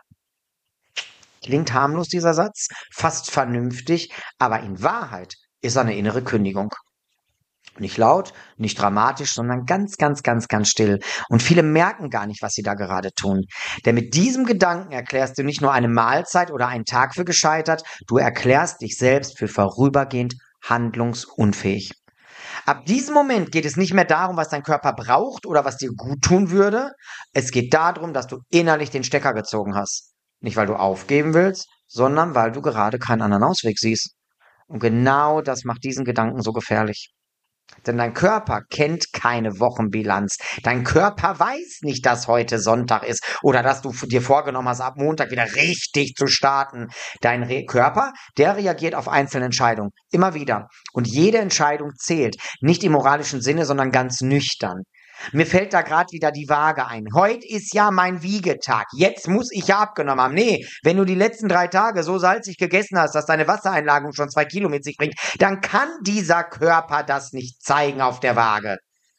Klingt harmlos, dieser Satz, fast vernünftig, aber in Wahrheit ist er eine innere Kündigung. Nicht laut, nicht dramatisch, sondern ganz, ganz, ganz, ganz still. Und viele merken gar nicht, was sie da gerade tun. Denn mit diesem Gedanken erklärst du nicht nur eine Mahlzeit oder einen Tag für gescheitert, du erklärst dich selbst für vorübergehend handlungsunfähig. Ab diesem Moment geht es nicht mehr darum, was dein Körper braucht oder was dir gut tun würde. Es geht darum, dass du innerlich den Stecker gezogen hast. Nicht, weil du aufgeben willst, sondern weil du gerade keinen anderen Ausweg siehst. Und genau das macht diesen Gedanken so gefährlich. Denn dein Körper kennt keine Wochenbilanz. Dein Körper weiß nicht, dass heute Sonntag ist oder dass du dir vorgenommen hast, ab Montag wieder richtig zu starten. Dein Körper, der reagiert auf einzelne Entscheidungen. Immer wieder. Und jede Entscheidung zählt. Nicht im moralischen Sinne, sondern ganz nüchtern. Mir fällt da gerade wieder die Waage ein. Heute ist ja mein Wiegetag. Jetzt muss ich ja abgenommen haben. Nee, wenn du die letzten 3 Tage so salzig gegessen hast, dass deine Wassereinlagerung schon 2 Kilo mit sich bringt, dann kann dieser Körper das nicht zeigen auf der Waage.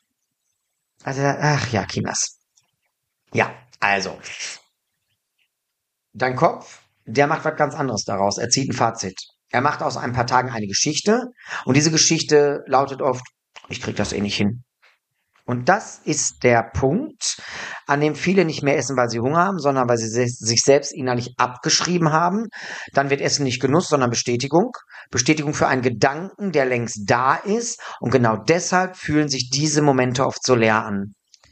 Also, ach ja, Kinders. Ja, also. Dein Kopf, der macht was ganz anderes daraus. Er zieht ein Fazit. Er macht aus ein paar Tagen eine Geschichte und diese Geschichte lautet oft, ich krieg das eh nicht hin. Und das ist der Punkt, an dem viele nicht mehr essen, weil sie Hunger haben, sondern weil sie sich selbst innerlich abgeschrieben haben. Dann wird Essen nicht Genuss, sondern Bestätigung. Bestätigung für einen Gedanken, der längst da ist. Und genau deshalb fühlen sich diese Momente oft so leer an.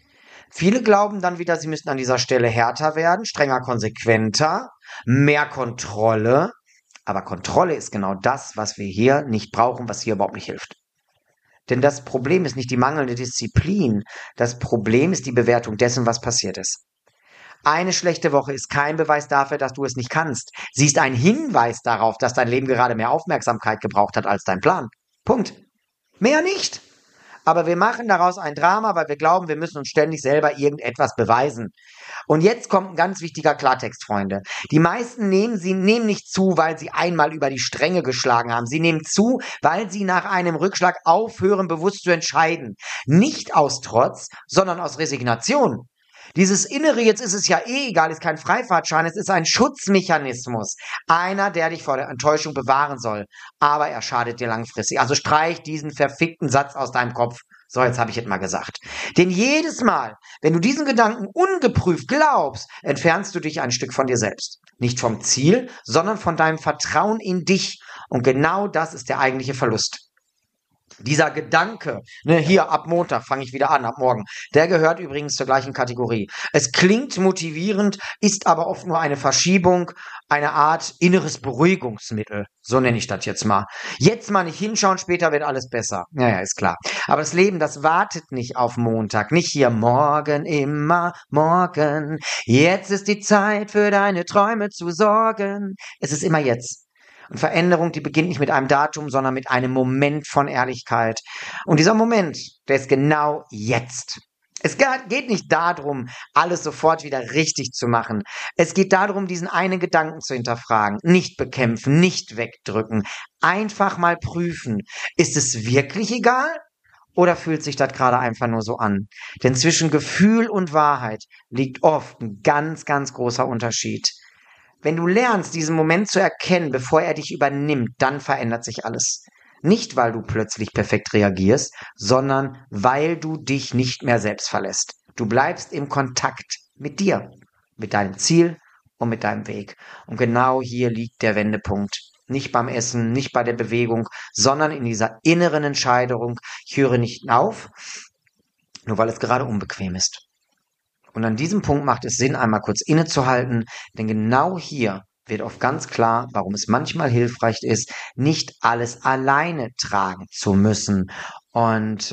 Viele glauben dann wieder, sie müssten an dieser Stelle härter werden, strenger, konsequenter, mehr Kontrolle. Aber Kontrolle ist genau das, was wir hier nicht brauchen, was hier überhaupt nicht hilft. Denn das Problem ist nicht die mangelnde Disziplin. Das Problem ist die Bewertung dessen, was passiert ist. Eine schlechte Woche ist kein Beweis dafür, dass du es nicht kannst. Sie ist ein Hinweis darauf, dass dein Leben gerade mehr Aufmerksamkeit gebraucht hat als dein Plan. Punkt. Mehr nicht. Aber wir machen daraus ein Drama, weil wir glauben, wir müssen uns ständig selber irgendetwas beweisen. Und jetzt kommt ein ganz wichtiger Klartext, Freunde. Die meisten nehmen nicht zu, weil sie einmal über die Stränge geschlagen haben. Sie nehmen zu, weil sie nach einem Rückschlag aufhören, bewusst zu entscheiden. Nicht aus Trotz, sondern aus Resignation. Dieses Innere, jetzt ist es ja eh egal, ist kein Freifahrtschein, es ist ein Schutzmechanismus. Einer, der dich vor der Enttäuschung bewahren soll. Aber er schadet dir langfristig. Also streich diesen verfickten Satz aus deinem Kopf. So, jetzt habe ich es mal gesagt. Denn jedes Mal, wenn du diesen Gedanken ungeprüft glaubst, entfernst du dich ein Stück von dir selbst. Nicht vom Ziel, sondern von deinem Vertrauen in dich. Und genau das ist der eigentliche Verlust. Dieser Gedanke, hier ab Montag fange ich wieder an, ab morgen, der gehört übrigens zur gleichen Kategorie. Es klingt motivierend, ist aber oft nur eine Verschiebung, eine Art inneres Beruhigungsmittel. So nenne ich das jetzt mal. Jetzt mal nicht hinschauen, später wird alles besser. Ja, ist klar. Aber das Leben, das wartet nicht auf Montag. Nicht hier morgen, immer morgen. Jetzt ist die Zeit für deine Träume zu sorgen. Es ist immer jetzt. Und Veränderung, die beginnt nicht mit einem Datum, sondern mit einem Moment von Ehrlichkeit. Und dieser Moment, der ist genau jetzt. Es geht nicht darum, alles sofort wieder richtig zu machen. Es geht darum, diesen einen Gedanken zu hinterfragen. Nicht bekämpfen, nicht wegdrücken. Einfach mal prüfen. Ist es wirklich egal? Oder fühlt sich das gerade einfach nur so an? Denn zwischen Gefühl und Wahrheit liegt oft ein ganz, ganz großer Unterschied. Wenn du lernst, diesen Moment zu erkennen, bevor er dich übernimmt, dann verändert sich alles. Nicht, weil du plötzlich perfekt reagierst, sondern weil du dich nicht mehr selbst verlässt. Du bleibst im Kontakt mit dir, mit deinem Ziel und mit deinem Weg. Und genau hier liegt der Wendepunkt. Nicht beim Essen, nicht bei der Bewegung, sondern in dieser inneren Entscheidung. Ich höre nicht auf, nur weil es gerade unbequem ist. Und an diesem Punkt macht es Sinn, einmal kurz innezuhalten, denn genau hier wird oft ganz klar, warum es manchmal hilfreich ist, nicht alles alleine tragen zu müssen. Und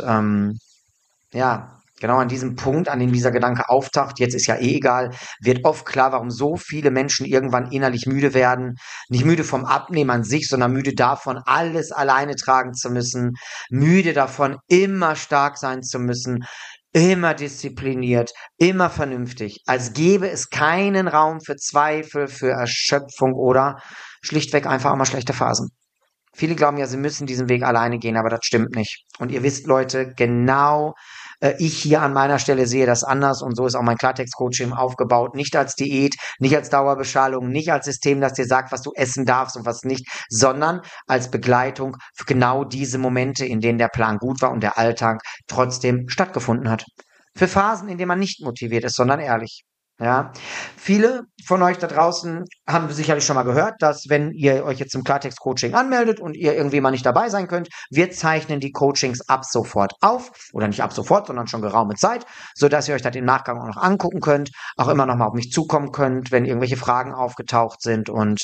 genau an diesem Punkt, an dem dieser Gedanke auftaucht, jetzt ist ja eh egal, wird oft klar, warum so viele Menschen irgendwann innerlich müde werden. Nicht müde vom Abnehmen an sich, sondern müde davon, alles alleine tragen zu müssen. Müde davon, immer stark sein zu müssen. Immer diszipliniert, immer vernünftig, als gäbe es keinen Raum für Zweifel, für Erschöpfung oder schlichtweg einfach auch mal schlechte Phasen. Viele glauben ja, sie müssen diesen Weg alleine gehen, aber das stimmt nicht. Und ihr wisst, Leute, genau ich hier an meiner Stelle sehe das anders und so ist auch mein Klartext-Coaching aufgebaut. Nicht als Diät, nicht als Dauerbeschallung, nicht als System, das dir sagt, was du essen darfst und was nicht, sondern als Begleitung für genau diese Momente, in denen der Plan gut war und der Alltag trotzdem stattgefunden hat. Für Phasen, in denen man nicht motiviert ist, sondern ehrlich. Ja, viele von euch da draußen haben sicherlich schon mal gehört, dass wenn ihr euch jetzt zum Klartext-Coaching anmeldet und ihr irgendwie mal nicht dabei sein könnt, wir zeichnen die Coachings ab sofort auf oder nicht ab sofort, sondern schon geraume Zeit, sodass ihr euch das im Nachgang auch noch angucken könnt, auch immer noch mal auf mich zukommen könnt, wenn irgendwelche Fragen aufgetaucht sind und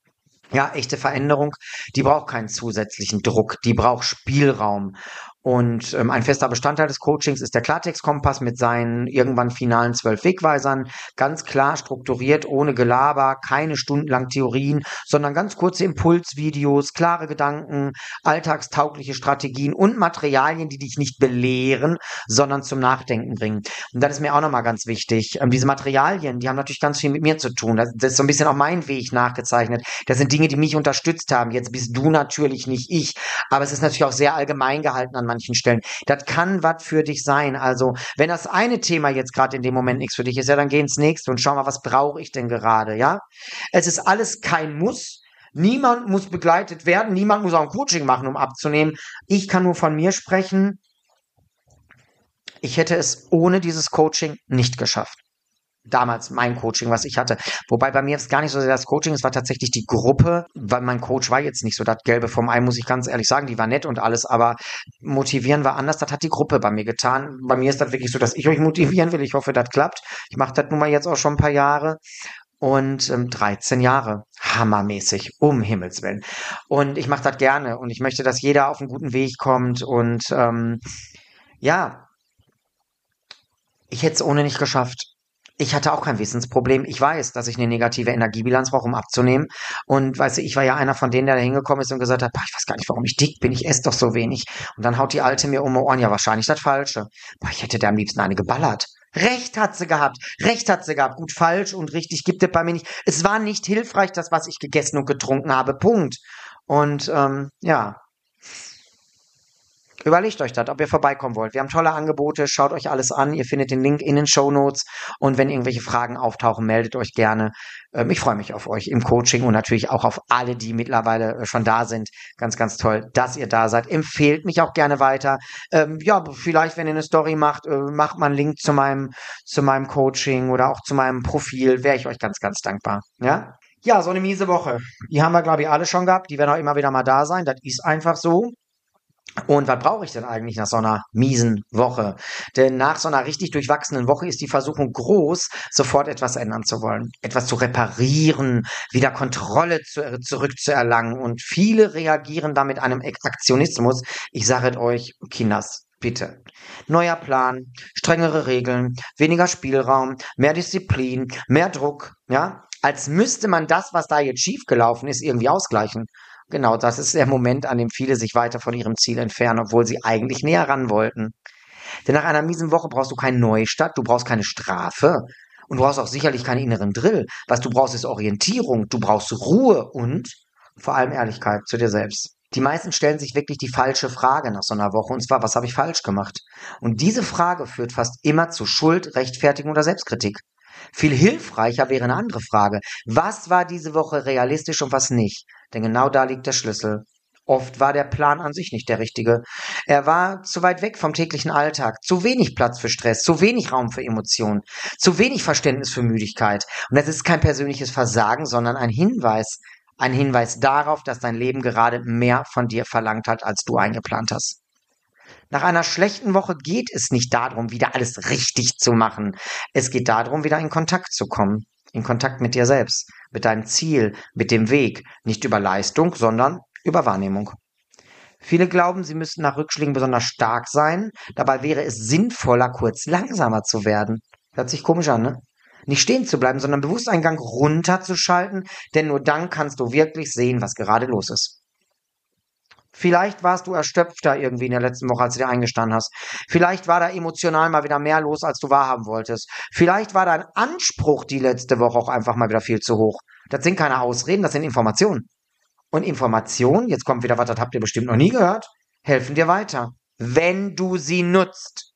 ja, echte Veränderung, die braucht keinen zusätzlichen Druck, die braucht Spielraum. Und ein fester Bestandteil des Coachings ist der Klartext-Kompass mit seinen irgendwann finalen 12 Wegweisern. Ganz klar strukturiert, ohne Gelaber, keine stundenlang Theorien, sondern ganz kurze Impulsvideos, klare Gedanken, alltagstaugliche Strategien und Materialien, die dich nicht belehren, sondern zum Nachdenken bringen. Und das ist mir auch nochmal ganz wichtig. Diese Materialien, die haben natürlich ganz viel mit mir zu tun. Das ist so ein bisschen auch mein Weg nachgezeichnet. Das sind Dinge, die mich unterstützt haben. Jetzt bist du natürlich nicht ich, aber es ist natürlich auch sehr allgemein gehalten an manchen Stellen. Das kann was für dich sein. Also, wenn das eine Thema jetzt gerade in dem Moment nichts für dich ist, ja, dann geh ins nächste und schau mal, was brauche ich denn gerade, ja? Es ist alles kein Muss. Niemand muss begleitet werden. Niemand muss auch ein Coaching machen, um abzunehmen. Ich kann nur von mir sprechen. Ich hätte es ohne dieses Coaching nicht geschafft. Damals mein Coaching, was ich hatte. Wobei bei mir ist gar nicht so sehr das Coaching, es war tatsächlich die Gruppe, weil mein Coach war jetzt nicht so das Gelbe vom Ei, muss ich ganz ehrlich sagen. Die war nett und alles, aber motivieren war anders. Das hat die Gruppe bei mir getan. Bei mir ist das wirklich so, dass ich euch motivieren will. Ich hoffe, das klappt. Ich mache das nun mal jetzt auch schon ein paar Jahre. Und 13 Jahre, hammermäßig, um Himmels Willen. Und ich mache das gerne und ich möchte, dass jeder auf einen guten Weg kommt. Und ja, ich hätte es ohne nicht geschafft. Ich hatte auch kein Wissensproblem. Ich weiß, dass ich eine negative Energiebilanz brauche, um abzunehmen. Und weißt du, ich war ja einer von denen, der da hingekommen ist und gesagt hat, boah, ich weiß gar nicht, warum ich dick bin. Ich esse doch so wenig. Und dann haut die Alte mir um die Ohren, ja, wahrscheinlich das Falsche. Boah, ich hätte da am liebsten eine geballert. Recht hat sie gehabt. Recht hat sie gehabt. Gut, falsch und richtig gibt es bei mir nicht. Es war nicht hilfreich, das, was ich gegessen und getrunken habe. Punkt. Und ja. Überlegt euch das, ob ihr vorbeikommen wollt. Wir haben tolle Angebote, schaut euch alles an. Ihr findet den Link in den Shownotes. Und wenn irgendwelche Fragen auftauchen, meldet euch gerne. Ich freue mich auf euch im Coaching und natürlich auch auf alle, die mittlerweile schon da sind. Ganz, ganz toll, dass ihr da seid. Empfehlt mich auch gerne weiter. Ja, vielleicht, wenn ihr eine Story macht, macht mal einen Link zu meinem Coaching oder auch zu meinem Profil. Wäre ich euch ganz, ganz dankbar. Ja? Ja, so eine miese Woche. Die haben wir, glaube ich, alle schon gehabt. Die werden auch immer wieder mal da sein. Das ist einfach so. Und was brauche ich denn eigentlich nach so einer miesen Woche? Denn nach so einer richtig durchwachsenen Woche ist die Versuchung groß, sofort etwas ändern zu wollen, etwas zu reparieren, wieder Kontrolle zurückzuerlangen. Und viele reagieren da mit einem Aktionismus. Ich sage es euch, Kinders, bitte. Neuer Plan, strengere Regeln, weniger Spielraum, mehr Disziplin, mehr Druck, ja? Als müsste man das, was da jetzt schiefgelaufen ist, irgendwie ausgleichen. Genau, das ist der Moment, an dem viele sich weiter von ihrem Ziel entfernen, obwohl sie eigentlich näher ran wollten. Denn nach einer miesen Woche brauchst du keinen Neustart, du brauchst keine Strafe und du brauchst auch sicherlich keinen inneren Drill. Was du brauchst, ist Orientierung, du brauchst Ruhe und vor allem Ehrlichkeit zu dir selbst. Die meisten stellen sich wirklich die falsche Frage nach so einer Woche, und zwar, was habe ich falsch gemacht? Und diese Frage führt fast immer zu Schuld, Rechtfertigung oder Selbstkritik. Viel hilfreicher wäre eine andere Frage. Was war diese Woche realistisch und was nicht? Denn genau da liegt der Schlüssel. Oft war der Plan an sich nicht der richtige. Er war zu weit weg vom täglichen Alltag, zu wenig Platz für Stress, zu wenig Raum für Emotionen, zu wenig Verständnis für Müdigkeit. Und das ist kein persönliches Versagen, sondern ein Hinweis darauf, dass dein Leben gerade mehr von dir verlangt hat, als du eingeplant hast. Nach einer schlechten Woche geht es nicht darum, wieder alles richtig zu machen. Es geht darum, wieder in Kontakt zu kommen. In Kontakt mit dir selbst, mit deinem Ziel, mit dem Weg. Nicht über Leistung, sondern über Wahrnehmung. Viele glauben, sie müssten nach Rückschlägen besonders stark sein. Dabei wäre es sinnvoller, kurz langsamer zu werden. Hört sich komisch an, ne? Nicht stehen zu bleiben, sondern bewusst einen Gang runterzuschalten, denn nur dann kannst du wirklich sehen, was gerade los ist. Vielleicht warst du erschöpfter irgendwie in der letzten Woche, als du dir eingestanden hast. Vielleicht war da emotional mal wieder mehr los, als du wahrhaben wolltest. Vielleicht war dein Anspruch die letzte Woche auch einfach mal wieder viel zu hoch. Das sind keine Ausreden, das sind Informationen. Und Informationen, jetzt kommt wieder was, das habt ihr bestimmt noch nie gehört, helfen dir weiter, wenn du sie nutzt.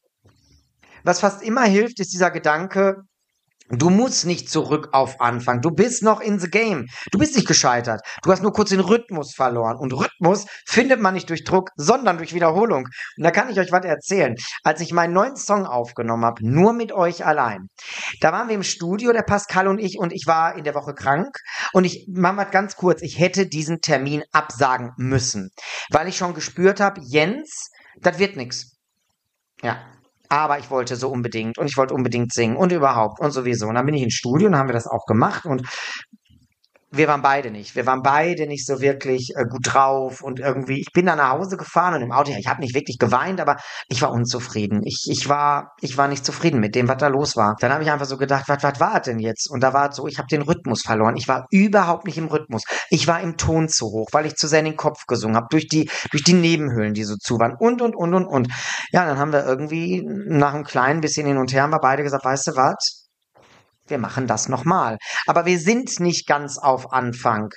Was fast immer hilft, ist dieser Gedanke, du musst nicht zurück auf Anfang. Du bist noch in the game. Du bist nicht gescheitert. Du hast nur kurz den Rhythmus verloren. Und Rhythmus findet man nicht durch Druck, sondern durch Wiederholung. Und da kann ich euch was erzählen. Als ich meinen neuen Song aufgenommen habe, nur mit euch allein, da waren wir im Studio, der Pascal und ich war in der Woche krank. Und ich mache mal ganz kurz, ich hätte diesen Termin absagen müssen, weil ich schon gespürt habe, Jens, das wird nix. Ja. Aber ich wollte so unbedingt und ich wollte unbedingt singen und überhaupt und sowieso. Und dann bin ich ins Studio und haben wir das auch gemacht und wir waren beide nicht so wirklich gut drauf und irgendwie, ich bin dann nach Hause gefahren und im Auto, ja, ich habe nicht wirklich geweint, aber ich war unzufrieden. Ich war nicht zufrieden mit dem, was da los war. Dann habe ich einfach so gedacht, was war es denn jetzt? Und da war es so, ich habe den Rhythmus verloren. Ich war überhaupt nicht im Rhythmus. Ich war im Ton zu hoch, weil ich zu sehr in den Kopf gesungen habe, durch die Nebenhöhlen, die so zu waren und. Ja, dann haben wir irgendwie nach einem kleinen bisschen hin und her, haben wir beide gesagt, weißt du was? Wir machen das nochmal. Aber wir sind nicht ganz auf Anfang.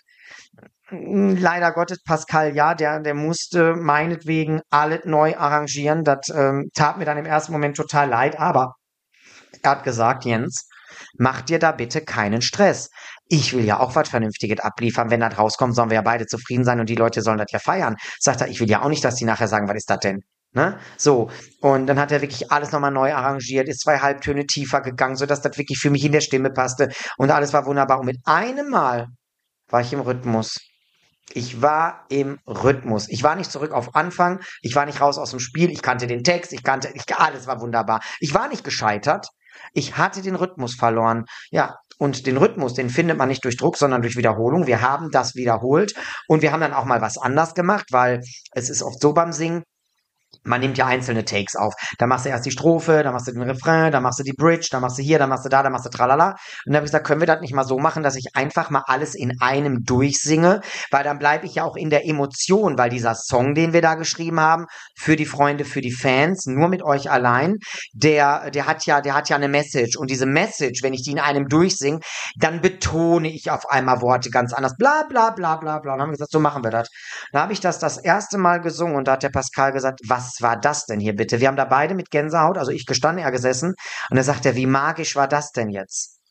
Leider Gottes, Pascal, ja, der musste meinetwegen alles neu arrangieren. Das tat mir dann im ersten Moment total leid. Aber er hat gesagt, Jens, mach dir da bitte keinen Stress. Ich will ja auch was Vernünftiges abliefern. Wenn das rauskommt, sollen wir ja beide zufrieden sein und die Leute sollen das ja feiern. Sagt er, ich will ja auch nicht, dass die nachher sagen, was ist das denn? Ne? So, und dann hat er wirklich alles nochmal neu arrangiert, ist 2 Halbtöne tiefer gegangen, sodass das wirklich für mich in der Stimme passte und alles war wunderbar. Und mit einem Mal war ich im Rhythmus. Ich war im Rhythmus. Ich war nicht zurück auf Anfang, ich war nicht raus aus dem Spiel, ich kannte den Text, alles war wunderbar. Ich war nicht gescheitert, ich hatte den Rhythmus verloren. Ja, und den Rhythmus, den findet man nicht durch Druck, sondern durch Wiederholung. Wir haben das wiederholt und wir haben dann auch mal was anders gemacht, weil es ist oft so beim Singen, man nimmt ja einzelne Takes auf. Da machst du erst die Strophe, dann machst du den Refrain, dann machst du die Bridge, dann machst du hier, dann machst du da, dann machst du tralala. Und dann habe ich gesagt, können wir das nicht mal so machen, dass ich einfach mal alles in einem durchsinge, weil dann bleibe ich ja auch in der Emotion, weil dieser Song, den wir da geschrieben haben, für die Freunde, für die Fans, nur mit euch allein, der hat ja eine Message. Und diese Message, wenn ich die in einem durchsinge, dann betone ich auf einmal Worte ganz anders. Bla, bla, bla, bla, bla. Und dann haben wir gesagt, so machen wir das. Dann habe ich das erste Mal gesungen und da hat der Pascal gesagt, was war das denn hier bitte? Wir haben da beide mit Gänsehaut, also ich gestanden, er gesessen und er sagt er, wie magisch war das denn jetzt?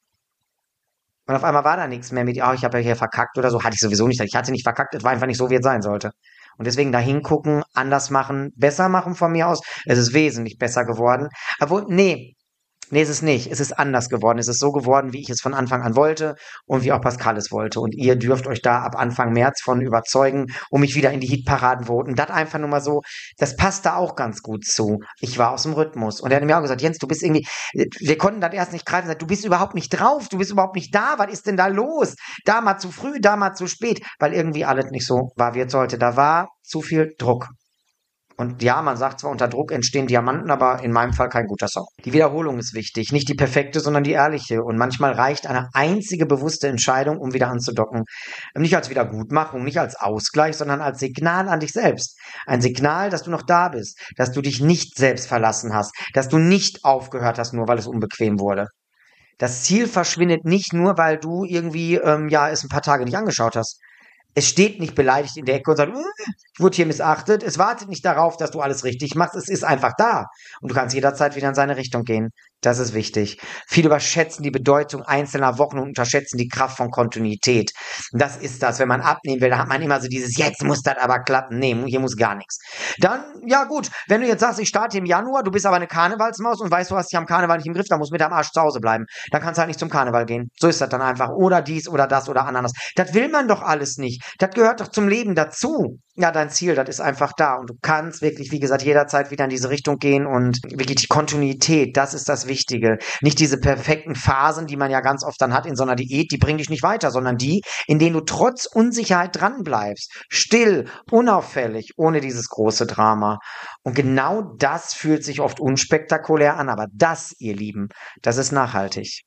Und auf einmal war da nichts mehr mit, oh, ich habe ja hier verkackt oder so, hatte ich sowieso nicht. Ich hatte nicht verkackt, es war einfach nicht so, wie es sein sollte. Und deswegen da hingucken, anders machen, besser machen von mir aus. Es ist wesentlich besser geworden. Aber nee, es ist nicht. Es ist anders geworden. Es ist so geworden, wie ich es von Anfang an wollte und wie auch Pascal es wollte. Und ihr dürft euch da ab Anfang März von überzeugen, um mich wieder in die Hitparaden voten. Das einfach nur mal so, das passt da auch ganz gut zu. Ich war aus dem Rhythmus. Und er hat mir auch gesagt, Jens, du bist irgendwie, wir konnten das erst nicht greifen. Du bist überhaupt nicht drauf, du bist überhaupt nicht da. Was ist denn da los? Da mal zu früh, da mal zu spät. Weil irgendwie alles nicht so war, wie es sollte. Da war zu viel Druck. Und ja, man sagt zwar, unter Druck entstehen Diamanten, aber in meinem Fall kein guter Song. Die Wiederholung ist wichtig. Nicht die perfekte, sondern die ehrliche. Und manchmal reicht eine einzige bewusste Entscheidung, um wieder anzudocken. Nicht als Wiedergutmachung, nicht als Ausgleich, sondern als Signal an dich selbst. Ein Signal, dass du noch da bist, dass du dich nicht selbst verlassen hast, dass du nicht aufgehört hast, nur weil es unbequem wurde. Das Ziel verschwindet nicht nur, weil du irgendwie, es ein paar Tage nicht angeschaut hast. Es steht nicht beleidigt in der Ecke und sagt, ich wurde hier missachtet. Es wartet nicht darauf, dass du alles richtig machst. Es ist einfach da. Und du kannst jederzeit wieder in seine Richtung gehen. Das ist wichtig. Viele überschätzen die Bedeutung einzelner Wochen und unterschätzen die Kraft von Kontinuität. Das ist das. Wenn man abnehmen will, dann hat man immer so dieses, jetzt muss das aber klappen. Nee, hier muss gar nichts. Dann, ja gut, wenn du jetzt sagst, ich starte im Januar, du bist aber eine Karnevalsmaus und weißt, du hast dich am Karneval nicht im Griff, dann musst du mit deinem Arsch zu Hause bleiben. Dann kannst du halt nicht zum Karneval gehen. So ist das dann einfach. Oder dies oder das oder anderes. Das will man doch alles nicht. Das gehört doch zum Leben dazu. Ja, dein Ziel, das ist einfach da. Und du kannst wirklich, wie gesagt, jederzeit wieder in diese Richtung gehen und wirklich die Kontinuität, das ist das Wichtige. Nicht diese perfekten Phasen, die man ja ganz oft dann hat in so einer Diät, die bringen dich nicht weiter, sondern die, in denen du trotz Unsicherheit dranbleibst. Still, unauffällig, ohne dieses große Drama. Und genau das fühlt sich oft unspektakulär an, aber das, ihr Lieben, das ist nachhaltig.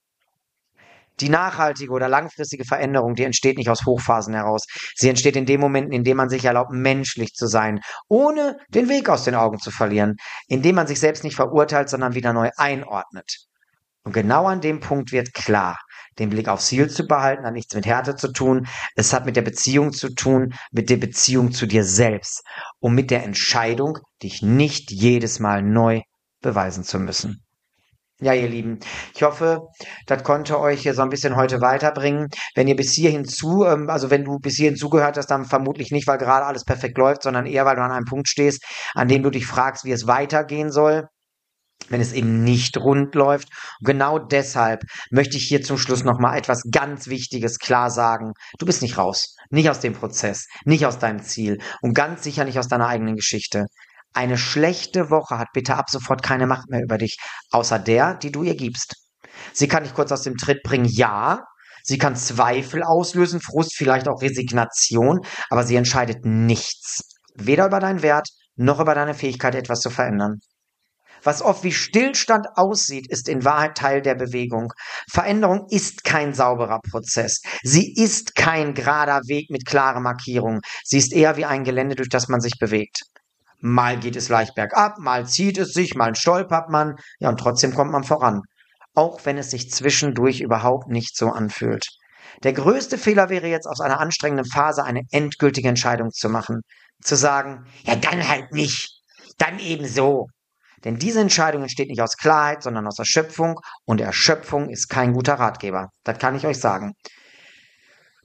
Die nachhaltige oder langfristige Veränderung, die entsteht nicht aus Hochphasen heraus. Sie entsteht in dem Moment, in dem man sich erlaubt, menschlich zu sein, ohne den Weg aus den Augen zu verlieren, indem man sich selbst nicht verurteilt, sondern wieder neu einordnet. Und genau an dem Punkt wird klar, den Blick aufs Ziel zu behalten, hat nichts mit Härte zu tun. Es hat mit der Beziehung zu tun, mit der Beziehung zu dir selbst und mit der Entscheidung, dich nicht jedes Mal neu beweisen zu müssen. Ja, ihr Lieben, ich hoffe, das konnte euch hier so ein bisschen heute weiterbringen. Wenn ihr bis hierhin wenn du bis hierhin zugehört hast, dann vermutlich nicht, weil gerade alles perfekt läuft, sondern eher, weil du an einem Punkt stehst, an dem du dich fragst, wie es weitergehen soll, wenn es eben nicht rund läuft. Und genau deshalb möchte ich hier zum Schluss nochmal etwas ganz Wichtiges klar sagen. Du bist nicht raus, nicht aus dem Prozess, nicht aus deinem Ziel und ganz sicher nicht aus deiner eigenen Geschichte. Eine schlechte Woche hat bitte ab sofort keine Macht mehr über dich, außer der, die du ihr gibst. Sie kann dich kurz aus dem Tritt bringen, ja. Sie kann Zweifel auslösen, Frust, vielleicht auch Resignation, aber sie entscheidet nichts. Weder über deinen Wert, noch über deine Fähigkeit, etwas zu verändern. Was oft wie Stillstand aussieht, ist in Wahrheit Teil der Bewegung. Veränderung ist kein sauberer Prozess. Sie ist kein gerader Weg mit klarer Markierung. Sie ist eher wie ein Gelände, durch das man sich bewegt. Mal geht es leicht bergab, mal zieht es sich, mal stolpert man, ja, und trotzdem kommt man voran. Auch wenn es sich zwischendurch überhaupt nicht so anfühlt. Der größte Fehler wäre jetzt, aus einer anstrengenden Phase eine endgültige Entscheidung zu machen. Zu sagen, ja, dann halt nicht, dann eben so. Denn diese Entscheidung entsteht nicht aus Klarheit, sondern aus Erschöpfung. Und Erschöpfung ist kein guter Ratgeber. Das kann ich euch sagen.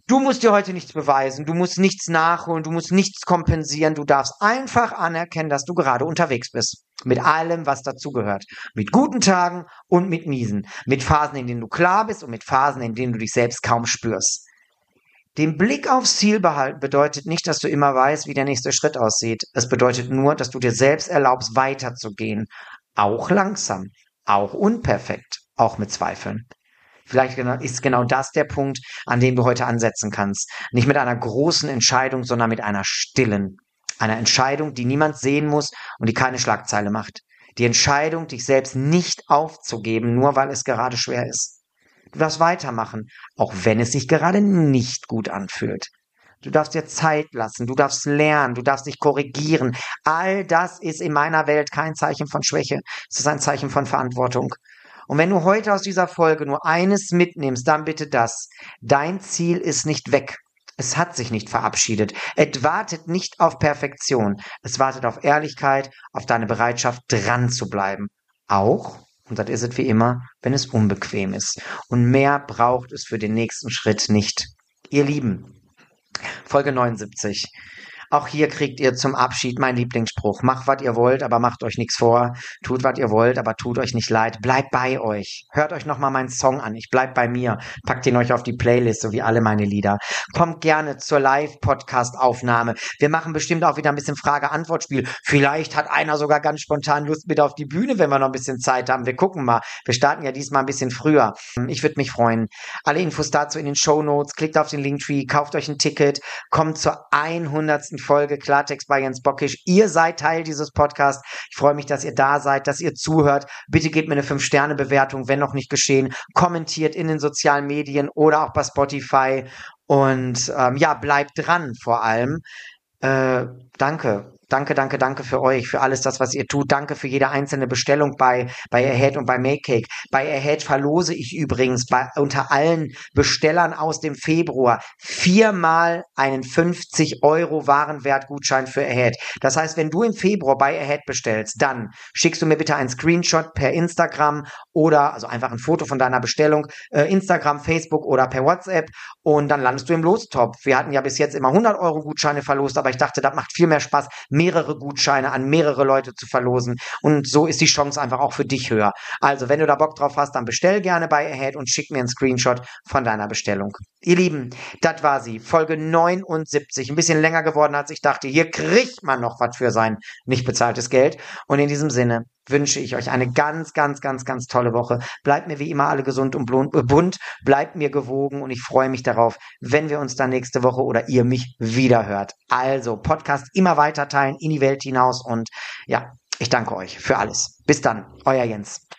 Du musst dir heute nichts beweisen, du musst nichts nachholen, du musst nichts kompensieren, du darfst einfach anerkennen, dass du gerade unterwegs bist. Mit allem, was dazugehört. Mit guten Tagen und mit miesen. Mit Phasen, in denen du klar bist und mit Phasen, in denen du dich selbst kaum spürst. Den Blick aufs Ziel behalten bedeutet nicht, dass du immer weißt, wie der nächste Schritt aussieht. Es bedeutet nur, dass du dir selbst erlaubst, weiterzugehen. Auch langsam, auch unperfekt, auch mit Zweifeln. Vielleicht ist genau das der Punkt, an dem du heute ansetzen kannst. Nicht mit einer großen Entscheidung, sondern mit einer stillen. Einer Entscheidung, die niemand sehen muss und die keine Schlagzeile macht. Die Entscheidung, dich selbst nicht aufzugeben, nur weil es gerade schwer ist. Du darfst weitermachen, auch wenn es sich gerade nicht gut anfühlt. Du darfst dir Zeit lassen, du darfst lernen, du darfst dich korrigieren. All das ist in meiner Welt kein Zeichen von Schwäche. Es ist ein Zeichen von Verantwortung. Und wenn du heute aus dieser Folge nur eines mitnimmst, dann bitte das. Dein Ziel ist nicht weg. Es hat sich nicht verabschiedet. Es wartet nicht auf Perfektion. Es wartet auf Ehrlichkeit, auf deine Bereitschaft, dran zu bleiben. Auch, und das ist es wie immer, wenn es unbequem ist. Und mehr braucht es für den nächsten Schritt nicht. Ihr Lieben, Folge 79. Auch hier kriegt ihr zum Abschied meinen Lieblingsspruch. Macht, was ihr wollt, aber macht euch nichts vor. Tut, was ihr wollt, aber tut euch nicht leid. Bleibt bei euch. Hört euch nochmal meinen Song an. Ich bleib bei mir. Packt ihn euch auf die Playlist, so wie alle meine Lieder. Kommt gerne zur Live-Podcast-Aufnahme. Wir machen bestimmt auch wieder ein bisschen Frage-Antwort-Spiel. Vielleicht hat einer sogar ganz spontan Lust mit auf die Bühne, wenn wir noch ein bisschen Zeit haben. Wir gucken mal. Wir starten ja diesmal ein bisschen früher. Ich würde mich freuen. Alle Infos dazu in den Shownotes. Klickt auf den Linktree, kauft euch ein Ticket, kommt zur 100. Folge Klartext bei Jens Bockisch. Ihr seid Teil dieses Podcasts. Ich freue mich, dass ihr da seid, dass ihr zuhört. Bitte gebt mir eine 5-Sterne-Bewertung, wenn noch nicht geschehen. Kommentiert in den sozialen Medien oder auch bei Spotify. Und ja, bleibt dran vor allem. Danke. Danke für euch, für alles das, was ihr tut. Danke für jede einzelne Bestellung bei Ahead und bei Makecake. Bei Ahead verlose ich übrigens unter allen Bestellern aus dem Februar 4-mal einen 50 € Warenwertgutschein für Ahead. Das heißt, wenn du im Februar bei Ahead bestellst, dann schickst du mir bitte einen Screenshot per Instagram oder also einfach ein Foto von deiner Bestellung, Instagram, Facebook oder per WhatsApp und dann landest du im Lostopf. Wir hatten ja bis jetzt immer 100 € Gutscheine verlost, aber ich dachte, das macht viel mehr Spaß, mehrere Gutscheine an mehrere Leute zu verlosen und so ist die Chance einfach auch für dich höher. Also, wenn du da Bock drauf hast, dann bestell gerne bei Ahead und schick mir einen Screenshot von deiner Bestellung. Ihr Lieben, das war sie, Folge 79, ein bisschen länger geworden, als ich dachte. Hier kriegt man noch was für sein nicht bezahltes Geld und in diesem Sinne wünsche ich euch eine ganz tolle Woche. Bleibt mir wie immer alle gesund und bunt, bleibt mir gewogen und ich freue mich darauf, wenn wir uns dann nächste Woche oder ihr mich wieder hört. Also, Podcast immer weiter teilen, in die Welt hinaus und ja, ich danke euch für alles. Bis dann, euer Jens.